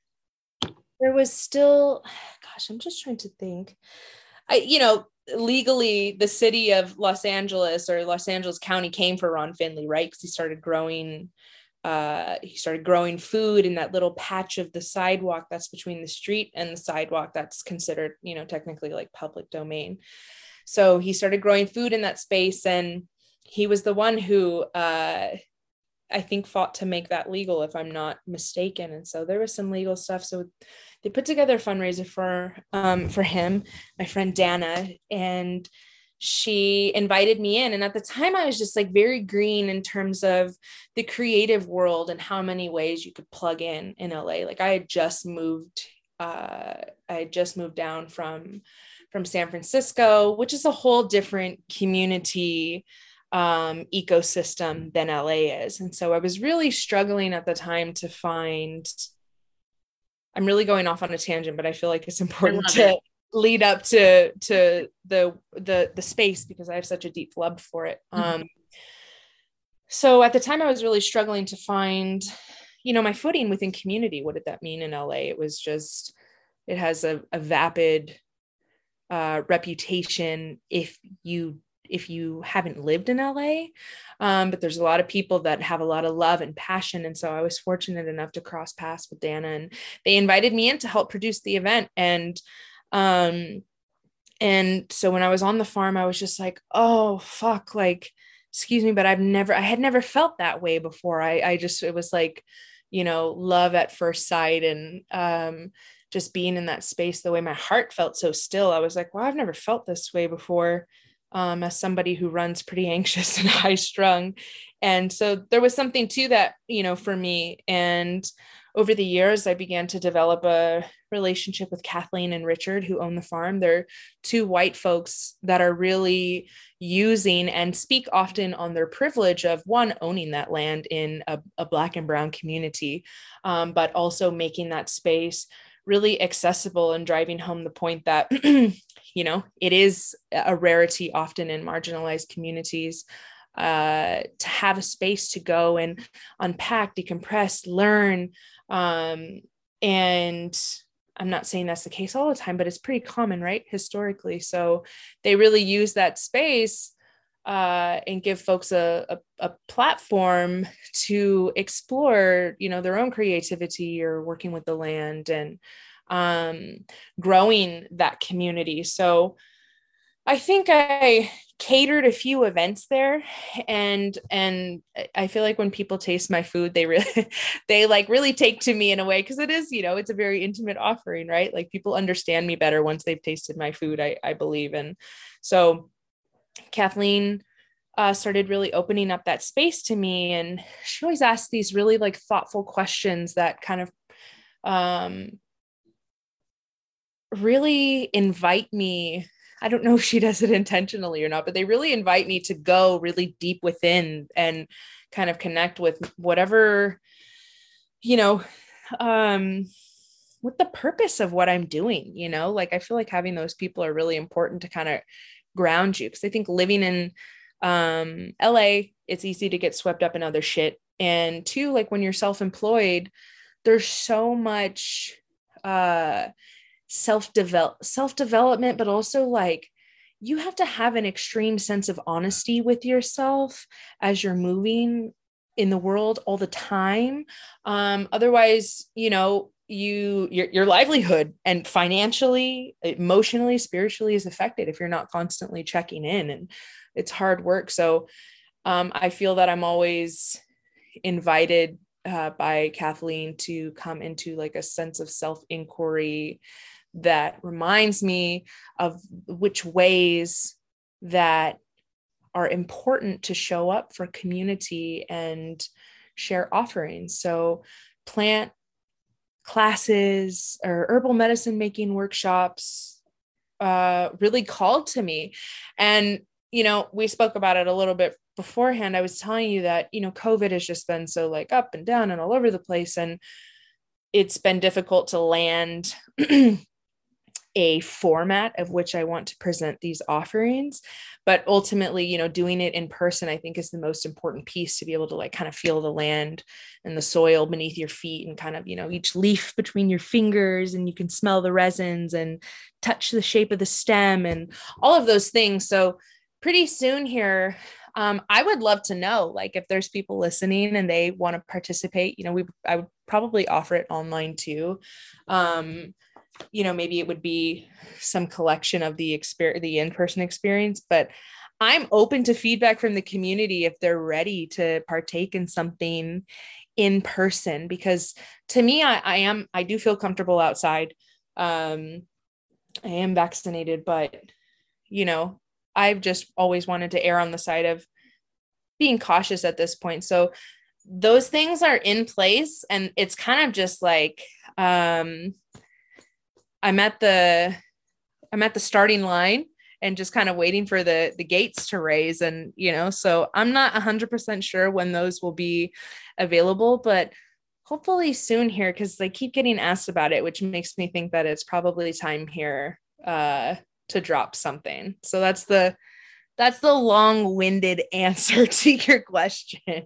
there was still, gosh, I'm just trying to think. I, you know, legally, the city of Los Angeles or Los Angeles County came for Ron Finley, right? Because he started growing, uh, he started growing food in that little patch of the sidewalk that's between the street and the sidewalk that's considered, you know, technically like public domain. So he started growing food in that space, and he was the one who uh, I think fought to make that legal, if I'm not mistaken. And so there was some legal stuff. So they put together a fundraiser for um, for him, my friend Dana, and she invited me in. And at the time, I was just like very green in terms of the creative world and how many ways you could plug in in L A. Like I had just moved, uh, I had just moved down from from San Francisco, which is a whole different community um, ecosystem than L A is. And so I was really struggling at the time to find, I'm really going off on a tangent, but I feel like it's important to it. lead up to, to the, the, the space, because I have such a deep love for it. Mm-hmm. Um, so at the time I was really struggling to find, you know, my footing within community. What did that mean in L A? It was just, it has a, a vapid uh, reputation if you if you haven't lived in L A, um, but there's a lot of people that have a lot of love and passion. And so I was fortunate enough to cross paths with Dana, and they invited me in to help produce the event. And um, and so when I was on the farm, I was just like, oh fuck, like, excuse me, but I've never, I had never felt that way before. I, I just, it was like, you know, love at first sight. And um, just being in that space, the way my heart felt so still, I was like, wow, I've never felt this way before, um, as somebody who runs pretty anxious and high strung. And so there was something to that, you know, for me. And over the years, I began to develop a relationship with Kathleen and Richard, who own the farm. They're two white folks that are really using and speak often on their privilege of, one, owning that land in a, a Black and Brown community, um, but also making that space really accessible and driving home the point that, you know, it is a rarity often in marginalized communities uh, to have a space to go and unpack, decompress, learn. Um, and I'm not saying that's the case all the time, but it's pretty common, right? Historically. So they really use that space uh, and give folks a, a, a platform to explore, you know, their own creativity or working with the land and um, growing that community. So I think I catered a few events there, and and I feel like when people taste my food, they really they like really take to me in a way, because it is, you know, it's a very intimate offering, right? Like people understand me better once they've tasted my food, I, I believe. And so Kathleen uh, started really opening up that space to me, and she always asked these really like thoughtful questions that kind of um, really invite me. I don't know if she does it intentionally or not, but they really invite me to go really deep within and kind of connect with whatever, you know, um, with the purpose of what I'm doing, you know, like I feel like having those people are really important to kind of ground you. Cause I think living in um, L A, it's easy to get swept up in other shit. And two, like when you're self-employed, there's so much, uh, self-develop self-development, but also like you have to have an extreme sense of honesty with yourself as you're moving in the world all the time. Um, otherwise, you know, you your, your livelihood and financially, emotionally, spiritually is affected if you're not constantly checking in, and it's hard work. So um, I feel that I'm always invited uh, by Kathleen to come into like a sense of self-inquiry that reminds me of which ways that are important to show up for community and share offerings. So plant classes or herbal medicine making workshops uh, really called to me. And, you know, we spoke about it a little bit beforehand. I was telling you that, you know, COVID has just been so like up and down and all over the place. And it's been difficult to land a format of which I want to present these offerings. But ultimately, you know, doing it in person, I think is the most important piece, to be able to like kind of feel the land and the soil beneath your feet, and kind of, you know, each leaf between your fingers, and you can smell the resins and touch the shape of the stem and all of those things. So pretty soon here, um, I would love to know, like, if there's people listening and they want to participate, you know, we, I would probably offer it online too. Um, you know, maybe it would be some collection of the experience, the in-person experience, but I'm open to feedback from the community if they're ready to partake in something in person, because to me, I, I am, I do feel comfortable outside. Um, I am vaccinated, but you know, I've just always wanted to err on the side of being cautious at this point. So those things are in place, and it's kind of just like, um, I'm at the I'm at the starting line and just kind of waiting for the the gates to raise. And, you know, so I'm not one hundred percent sure when those will be available, but hopefully soon here, because they keep getting asked about it, which makes me think that it's probably time here uh, to drop something. So that's the that's the long-winded answer to your question.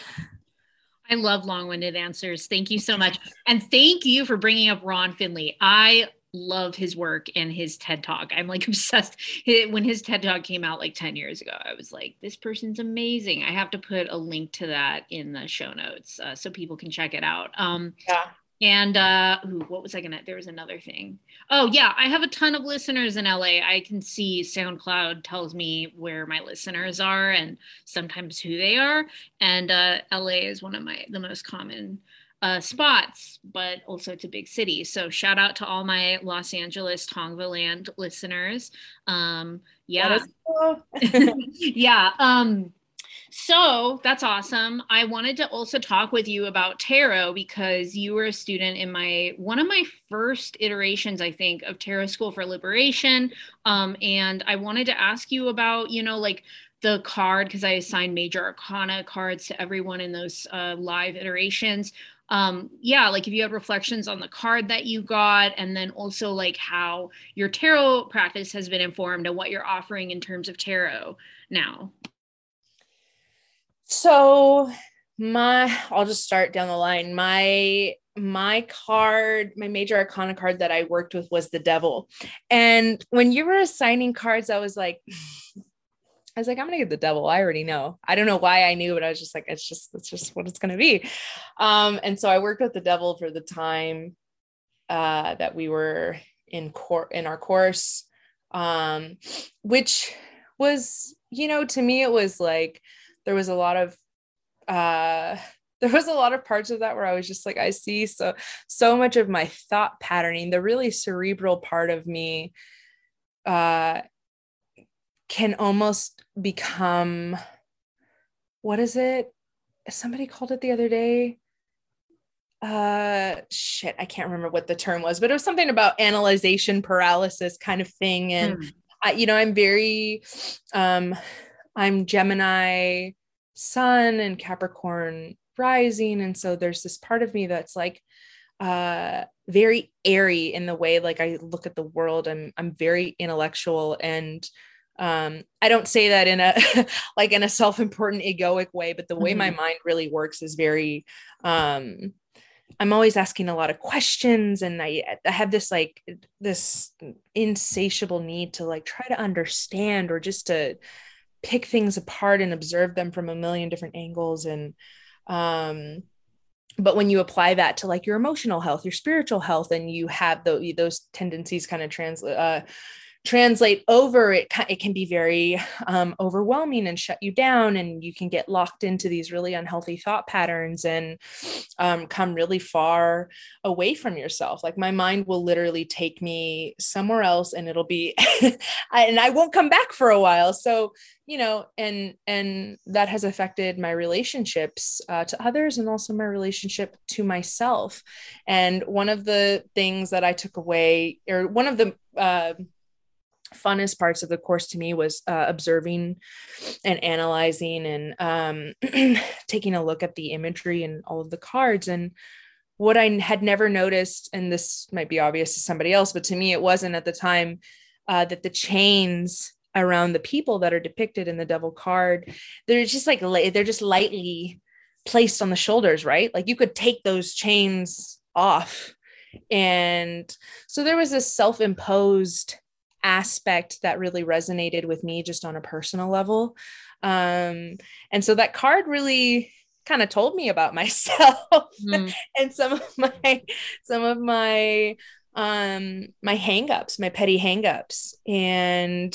I love long-winded answers. Thank you so much. And thank you for bringing up Ron Finley. I love his work and his TED Talk. I'm like obsessed. When his TED Talk came out like ten years ago, I was like, this person's amazing. I have to put a link to that in the show notes uh, so people can check it out. Um, yeah. And uh, ooh, what was I gonna? There was another thing. Oh yeah, I have a ton of listeners in L A. I can see SoundCloud tells me where my listeners are and sometimes who they are. And uh, L A is one of my the most common uh, spots, but also it's a big city. So shout out to all my Los Angeles Tongva listeners. Um, yeah, cool. yeah. Um, So that's awesome. I wanted to also talk with you about tarot, because you were a student in my one of my first iterations, I think, of Tarot School for Liberation. Um, and I wanted to ask you about, you know, like the card, because I assigned major arcana cards to everyone in those uh, live iterations. Um, yeah, like if you had reflections on the card that you got, and then also like how your tarot practice has been informed and what you're offering in terms of tarot now. So my, I'll just start down the line. My, my card, my major arcana card that I worked with was the Devil. And when you were assigning cards, I was like, I was like, I'm going to get the Devil. I already know. I don't know why I knew, but I was just like, it's just, it's just what it's going to be. Um, and so I worked with the Devil for the time uh, that we were in court in our course. um, which was, you know, to me, it was like, there was a lot of, uh, there was a lot of parts of that where I was just like, I see so, so much of my thought patterning, the really cerebral part of me, uh, can almost become, what is it? Somebody called it the other day. Uh, shit, I can't remember what the term was, but it was something about analyzation paralysis kind of thing. And hmm. I, you know, I'm very, um, I'm Gemini sun and Capricorn rising. And so there's this part of me that's like, uh, very airy in the way, like I look at the world. I'm, I'm very intellectual, and um, I don't say that in a, like in a self-important egoic way, but the way mm-hmm. my mind really works is very, um, I'm always asking a lot of questions, and I, I have this like this insatiable need to like try to understand, or just to pick things apart and observe them from a million different angles. And, um, but when you apply that to like your emotional health, your spiritual health, and you have the, those tendencies kind of translate, uh, translate over, it, it can be very um, overwhelming and shut you down. And you can get locked into these really unhealthy thought patterns and um, come really far away from yourself. Like my mind will literally take me somewhere else, and it'll be, and I won't come back for a while. So, you know, and, and that has affected my relationships uh, to others, and also my relationship to myself. And one of the things that I took away, or one of the, uh, funnest parts of the course to me, was uh, observing and analyzing and um, taking a look at the imagery and all of the cards. And what I had never noticed, and this might be obvious to somebody else, but to me it wasn't at the time, uh, that the chains around the people that are depicted in the devil card, they're just like, they're just lightly placed on the shoulders, right? Like you could take those chains off. And so there was this self-imposed aspect that really resonated with me just on a personal level. Um, and so that card really kind of told me about myself mm. and some of my, some of my, um, my hangups, my petty hangups, and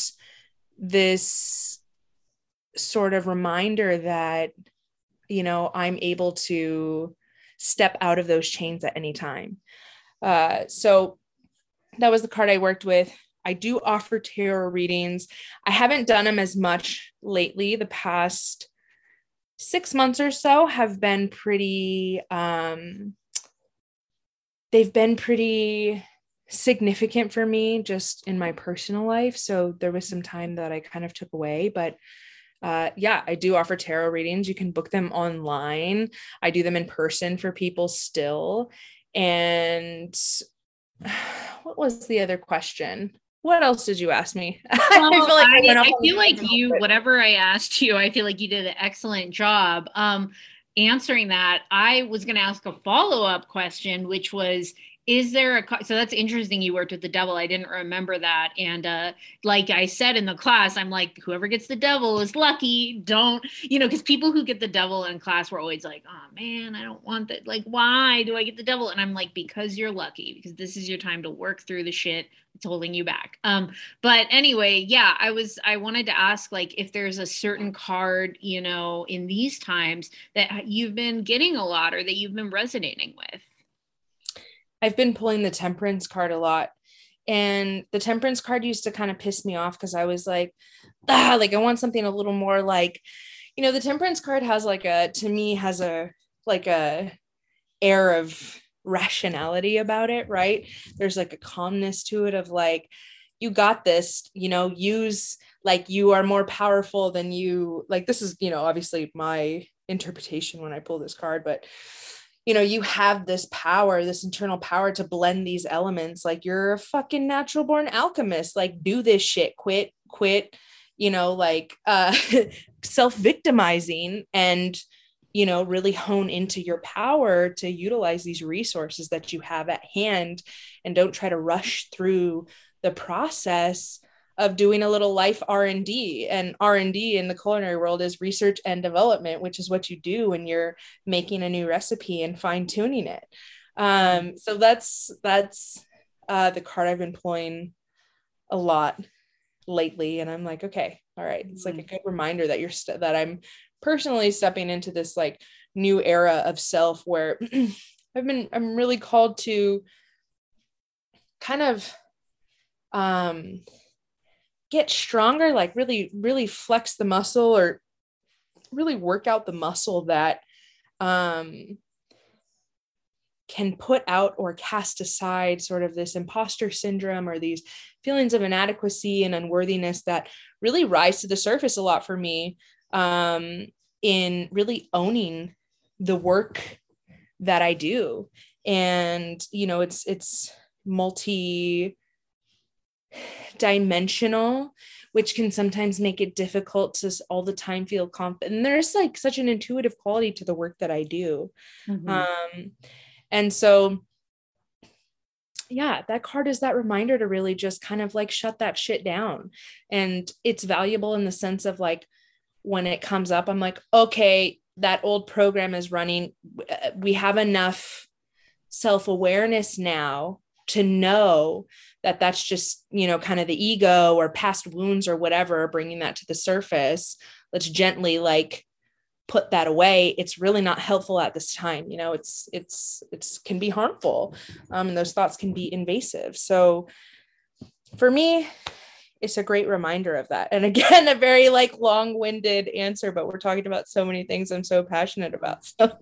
this sort of reminder that, you know, I'm able to step out of those chains at any time. Uh, so that was the card I worked with. I do offer tarot readings. I haven't done them as much lately. The past six months or so have been pretty, um, they've been pretty significant for me just in my personal life. So there was some time that I kind of took away, but uh, yeah, I do offer tarot readings. You can book them online. I do them in person for people still. And what was the other question? What else did you ask me? Well, I feel like, I, I, I feel like you, whatever I asked you, I feel like you did an excellent job um, answering that. I was going to ask a follow-up question, which was, is there a, so that's interesting. You worked with the devil. I didn't remember that. And uh, like I said in the class, I'm like, whoever gets the devil is lucky. Don't, you know, because people who get the devil in class were always like, oh man, I don't want that. Like, why do I get the devil? And I'm like, because you're lucky, because this is your time to work through the shit that's holding you back. Um, but anyway, yeah, I was, I wanted to ask like, if there's a certain card, you know, in these times that you've been getting a lot or that you've been resonating with. I've been pulling the Temperance card a lot, and the Temperance card used to kind of piss me off because I was like, ah, like I want something a little more like, you know, the Temperance card has like a, to me has a, like a air of rationality about it, right? There's like a calmness to it of like, you got this, you know, use, like you are more powerful than you, like, this is, you know, obviously my interpretation when I pull this card, but you know, you have this power, this internal power to blend these elements. Like you're a fucking natural born alchemist. Like do this shit, quit, quit, you know, like uh, self-victimizing and, you know, really hone into your power to utilize these resources that you have at hand, and don't try to rush through the process of doing a little life R and D. And R and D in the culinary world is research and development, which is what you do when you're making a new recipe and fine tuning it. Um, so that's, that's uh, the card I've been pulling a lot lately. And I'm like, okay, all right. It's like a good reminder that you're, st- that I'm personally stepping into this like new era of self where I've been, I'm really called to kind of um, get stronger, like really, really flex the muscle or really work out the muscle that um, can put out or cast aside sort of this imposter syndrome or these feelings of inadequacy and unworthiness that really rise to the surface a lot for me um, in really owning the work that I do. And, you know, it's, it's multi dimensional, which can sometimes make it difficult to all the time feel confident. And there's like such an intuitive quality to the work that I do. Mm-hmm. Um, and so, yeah, that card is that reminder to really just kind of like shut that shit down. And it's valuable in the sense of like, when it comes up, I'm like, okay, that old program is running. We have enough self-awareness now to know that that's just, you know, kind of the ego or past wounds or whatever, bringing that to the surface. Let's gently like put that away. It's really not helpful at this time. You know, it's, it's, it's can be harmful. Um, and those thoughts can be invasive. So for me, it's a great reminder of that. And again, a very like long-winded answer, but we're talking about so many things I'm so passionate about. So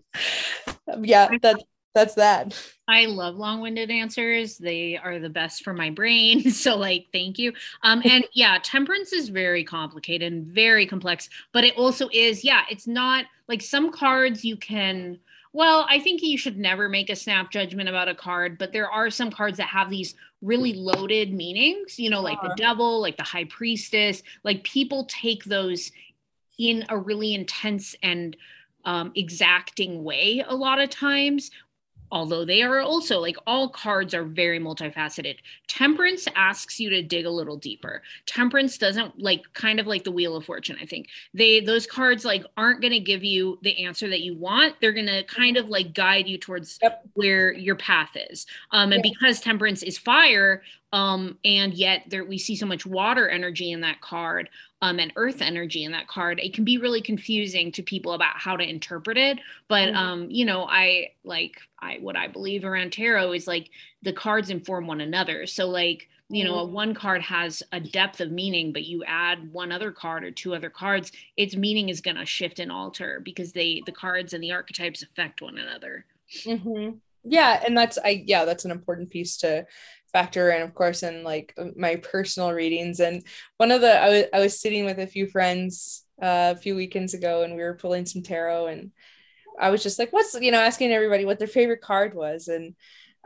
yeah, that's, that's that. I love long-winded answers. They are the best for my brain. So like, thank you. Um, and yeah, temperance is very complicated and very complex, but it also is, yeah, it's not like some cards you can, well, I think you should never make a snap judgment about a card, but there are some cards that have these really loaded meanings, you know, like uh-huh. the devil, like the high priestess, like people take those in a really intense and um, exacting way a lot of times. Although they are also like all cards are very multifaceted. Temperance asks you to dig a little deeper. Temperance doesn't like kind of like the Wheel of Fortune. I think they, those cards like aren't going to give you the answer that you want. They're going to kind of like guide you towards yep. where your path is. Um, and yep. because temperance is fire, um, and yet there, we see so much water energy in that card, um, and earth energy in that card, it can be really confusing to people about how to interpret it. But, mm-hmm. um, you know, I like, I, what I believe around tarot is like the cards inform one another. So like, you know, a one card has a depth of meaning, but you add one other card or two other cards, its meaning is going to shift and alter because they, the cards and the archetypes affect one another. Mm-hmm. Yeah. And that's, I, yeah, that's an important piece to factor in, of course, in like my personal readings. And one of the, I was, I was sitting with a few friends uh, a few weekends ago and we were pulling some tarot and I was just like, what's, you know, asking everybody what their favorite card was. And,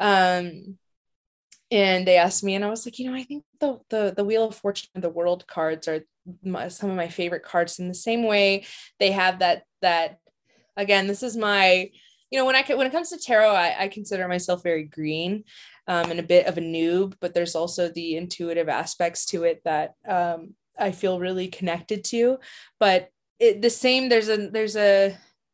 um, and they asked me and I was like, you know, I think the, the, the Wheel of Fortune and the World cards are my, some of my favorite cards in the same way they have that, that, again, this is my, you know, when I, when it comes to tarot, I, I consider myself very green, um, and a bit of a noob, but there's also the intuitive aspects to it that, um, I feel really connected to, but it, the same, there's a, there's a,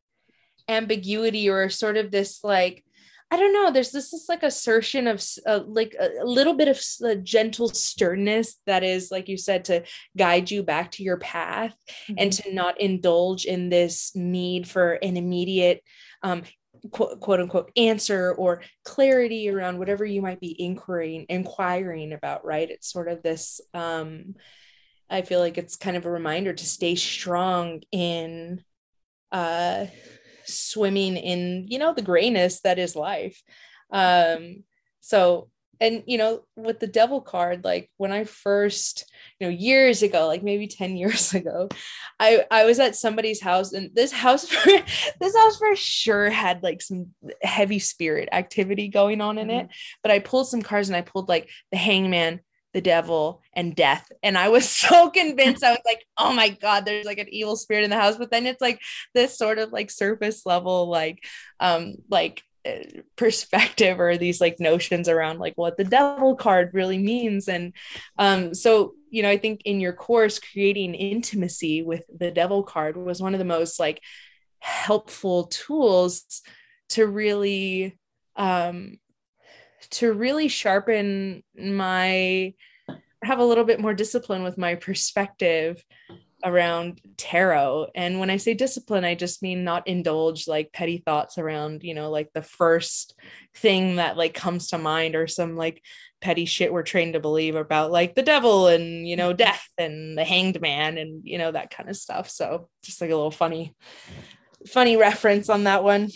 ambiguity or sort of this like I don't know there's this this like assertion of uh, like a, a little bit of uh, gentle sternness that is like you said to guide you back to your path mm-hmm. and to not indulge in this need for an immediate um quote, quote unquote answer or clarity around whatever you might be inquiring inquiring about, right? It's sort of this um I feel like it's kind of a reminder to stay strong in uh swimming in, you know, the grayness that is life. Um, so, and, you know, with the devil card, like when I first, you know, years ago, like maybe ten years ago, I, I was at somebody's house and this house, for, this house for sure had like some heavy spirit activity going on in mm-hmm. it. But I pulled some cards and I pulled like the Hangman, the devil, and death. And I was so convinced. I was like, oh my God, there's like an evil spirit in the house. But then it's like this sort of like surface level, like, um, like uh, perspective or these like notions around like what the devil card really means. And um, so, you know, I think in your course, creating intimacy with the devil card was one of the most like helpful tools to really, um, to really sharpen my, have a little bit more discipline with my perspective around tarot. And when I say discipline, I just mean not indulge like petty thoughts around, you know, like the first thing that like comes to mind, or some like petty shit we're trained to believe about like the devil and, you know, death and the hanged man and, you know, that kind of stuff. So just like a little funny, funny reference on that one.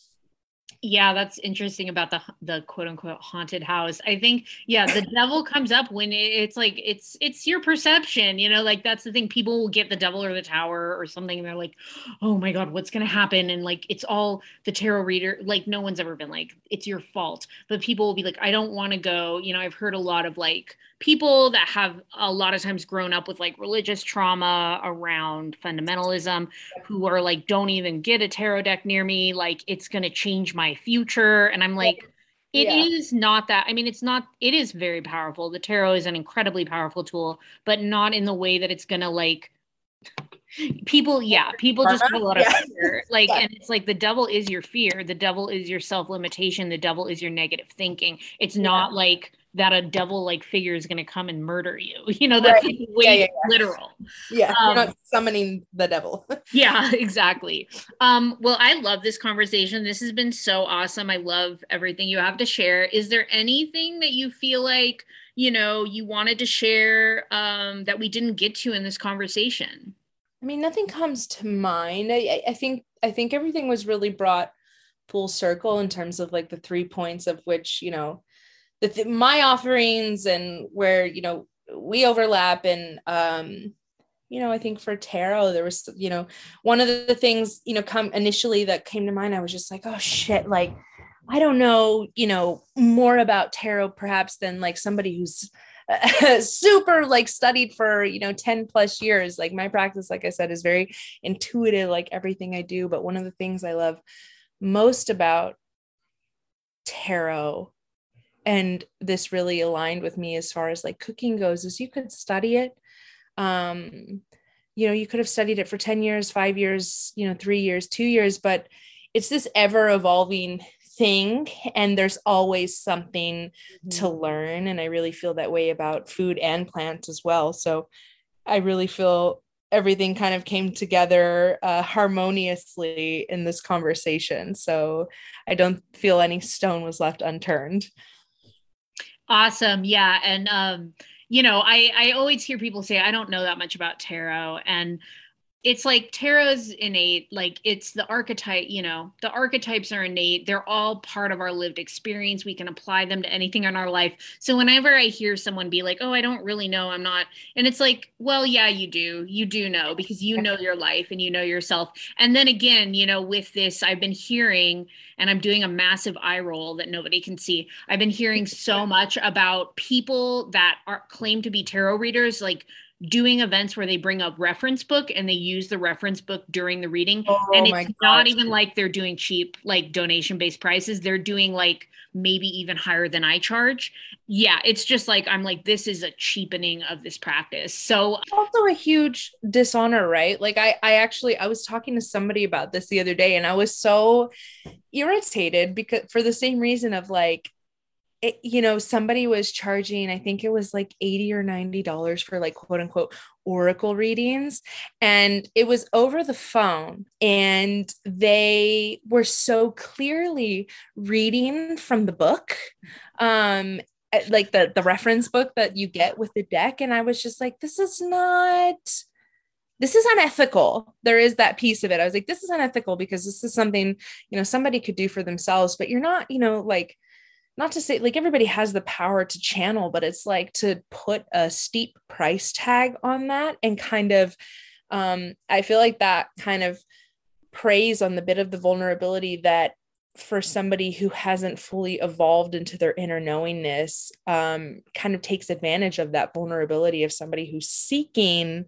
Yeah, that's interesting about the the quote unquote haunted house. I think, yeah, the devil comes up when it, it's like it's it's your perception, you know, like that's the thing. People will get the devil or the tower or something, and they're like, oh my God, what's gonna happen? And like it's all the tarot reader, like no one's ever been like, it's your fault. But people will be like, I don't want to go. You know, I've heard a lot of like people that have a lot of times grown up with like religious trauma around fundamentalism who are like, don't even get a tarot deck near me. Like it's going to change my future. And I'm like, it Yeah. is not that. I mean, it's not, it is very powerful. The tarot is an incredibly powerful tool, but not in the way that it's going to like, people, yeah, people just have a lot of yeah. fear. Like, yeah. and it's like the devil is your fear. The devil is your self-limitation. The devil is your negative thinking. It's not yeah. like that a devil like figure is going to come and murder you. You know, that's right. like way yeah, yeah, yeah. literal. Yeah, um, you're not summoning the devil. Yeah, exactly. Um, well, I love this conversation. This has been so awesome. I love everything you have to share. Is there anything that you feel like, you know, you wanted to share um, that we didn't get to in this conversation? I mean, nothing comes to mind. I, I think I think everything was really brought full circle in terms of like the three points of which, you know, the th- my offerings and where, you know, we overlap. And um you know, I think for tarot there was, you know, one of the things, you know, come initially that came to mind, I was just like, oh shit, like I don't know, you know, more about tarot perhaps than like somebody who's uh, super like studied for, you know, ten plus years. Like my practice, like I said, is very intuitive, like everything I do. But one of the things I love most about tarot, and this really aligned with me as far as like cooking goes, is you could study it. Um, you know, you could have studied it for ten years, five years, you know, three years, two years, but it's this ever evolving thing. And there's always something mm-hmm. to learn. And I really feel that way about food and plants as well. So I really feel everything kind of came together uh, harmoniously in this conversation. So I don't feel any stone was left unturned. Awesome. Yeah. And, um, you know, I, I always hear people say, I don't know that much about tarot. And it's like tarot's innate, like it's the archetype, you know, the archetypes are innate. They're all part of our lived experience. We can apply them to anything in our life. So whenever I hear someone be like, oh, I don't really know, I'm not. And it's like, well, yeah, you do. You do know because you know your life and you know yourself. And then again, you know, with this, I've been hearing, and I'm doing a massive eye roll that nobody can see. I've been hearing so much about people that are claim to be tarot readers, like doing events where they bring up reference book and they use the reference book during the reading. Oh, and it's not even like they're doing cheap, like donation based prices. They're doing like maybe even higher than I charge. Yeah. It's just like, I'm like, this is a cheapening of this practice. So also a huge dishonor, right? Like I, I actually, I was talking to somebody about this the other day and I was so irritated because for the same reason of like, It, you know, somebody was charging, I think it was like eighty or ninety dollars for like quote unquote oracle readings. And it was over the phone. And they were so clearly reading from the book, um, like the, the reference book that you get with the deck. And I was just like, this is not, this is unethical. There is that piece of it. I was like, this is unethical because this is something, you know, somebody could do for themselves, but you're not, you know, like, not to say like everybody has the power to channel, but it's like to put a steep price tag on that and kind of, um, I feel like that kind of preys on the bit of the vulnerability that for somebody who hasn't fully evolved into their inner knowingness, um, kind of takes advantage of that vulnerability of somebody who's seeking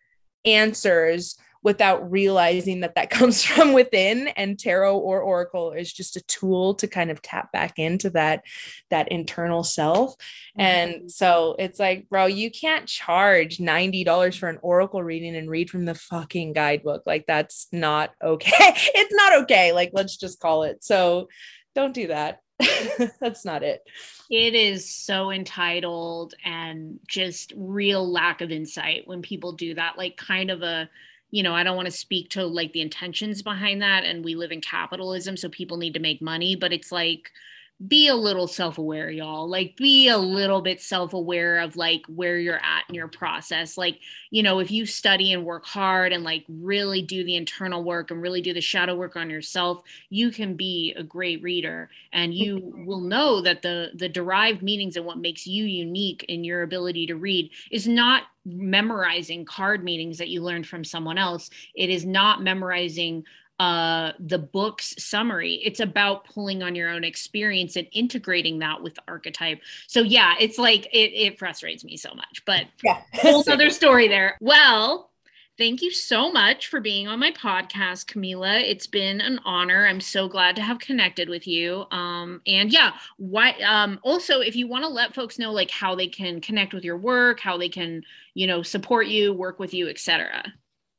answers without realizing that that comes from within. And tarot or oracle is just a tool to kind of tap back into that, that internal self. Mm-hmm. And so it's like, bro, you can't charge ninety dollars for an oracle reading and read from the fucking guidebook. Like that's not okay. It's not okay. Like, let's just call it. So don't do that. That's not it. It is so entitled and just real lack of insight when people do that. Like kind of a, you know, I don't want to speak to like the intentions behind that. And we live in capitalism, so people need to make money, but it's like, be a little self-aware, y'all. Like be a little bit self-aware of like where you're at in your process. Like, you know, if you study and work hard and like really do the internal work and really do the shadow work on yourself, you can be a great reader, and you will know that the the derived meanings and what makes you unique in your ability to read is not memorizing card meanings that you learned from someone else. It is not memorizing Uh, the book's summary. It's about pulling on your own experience and integrating that with the archetype. So yeah, it's like, it, it frustrates me so much, but yeah, whole other story there. Well, thank you so much for being on my podcast, Camila. It's been an honor. I'm so glad to have connected with you. Um, and yeah, why, um, also, if you want to let folks know like how they can connect with your work, how they can, you know, support you, work with you, et cetera.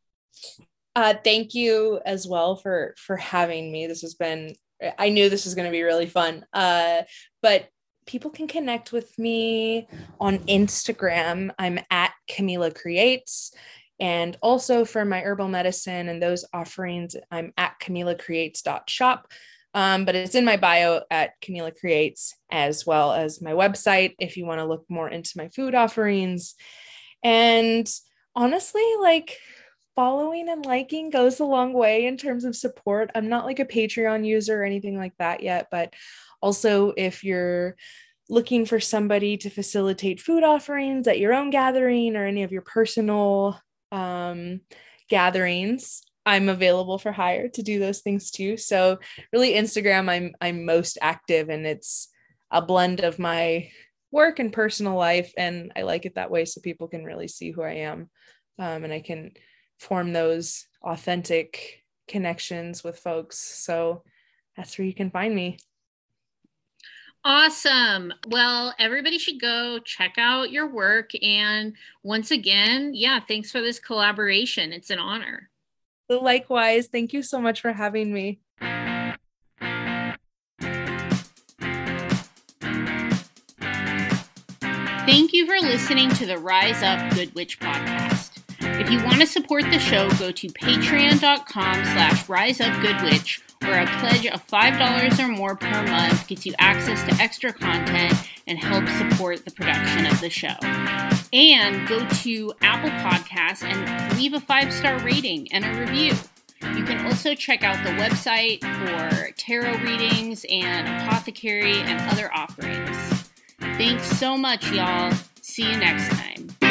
Uh, thank you as well for, for having me. This has been, I knew this was going to be really fun. Uh, but people can connect with me on Instagram. I'm at Camila Creates. And also for my herbal medicine and those offerings, I'm at camila creates dot shop. Um, but it's in my bio at Camila Creates, as well as my website if you want to look more into my food offerings. And honestly, like, following and liking goes a long way in terms of support. I'm not like a Patreon user or anything like that yet, but also if you're looking for somebody to facilitate food offerings at your own gathering or any of your personal um, gatherings, I'm available for hire to do those things too. So really Instagram, I'm, I'm most active, and it's a blend of my work and personal life. And I like it that way so people can really see who I am. Um, and I can form those authentic connections with folks. So that's where you can find me. Awesome. Well, everybody should go check out your work. And once again, yeah, thanks for this collaboration. It's an honor. Likewise. Thank you so much for having me. Thank you for listening to the Rise Up Good Witch podcast. If you want to support the show, go to patreon.com slash riseupgoodwitch, where a pledge of five dollars or more per month gets you access to extra content and helps support the production of the show. And go to Apple Podcasts and leave a five-star rating and a review. You can also check out the website for tarot readings and apothecary and other offerings. Thanks so much, y'all. See you next time.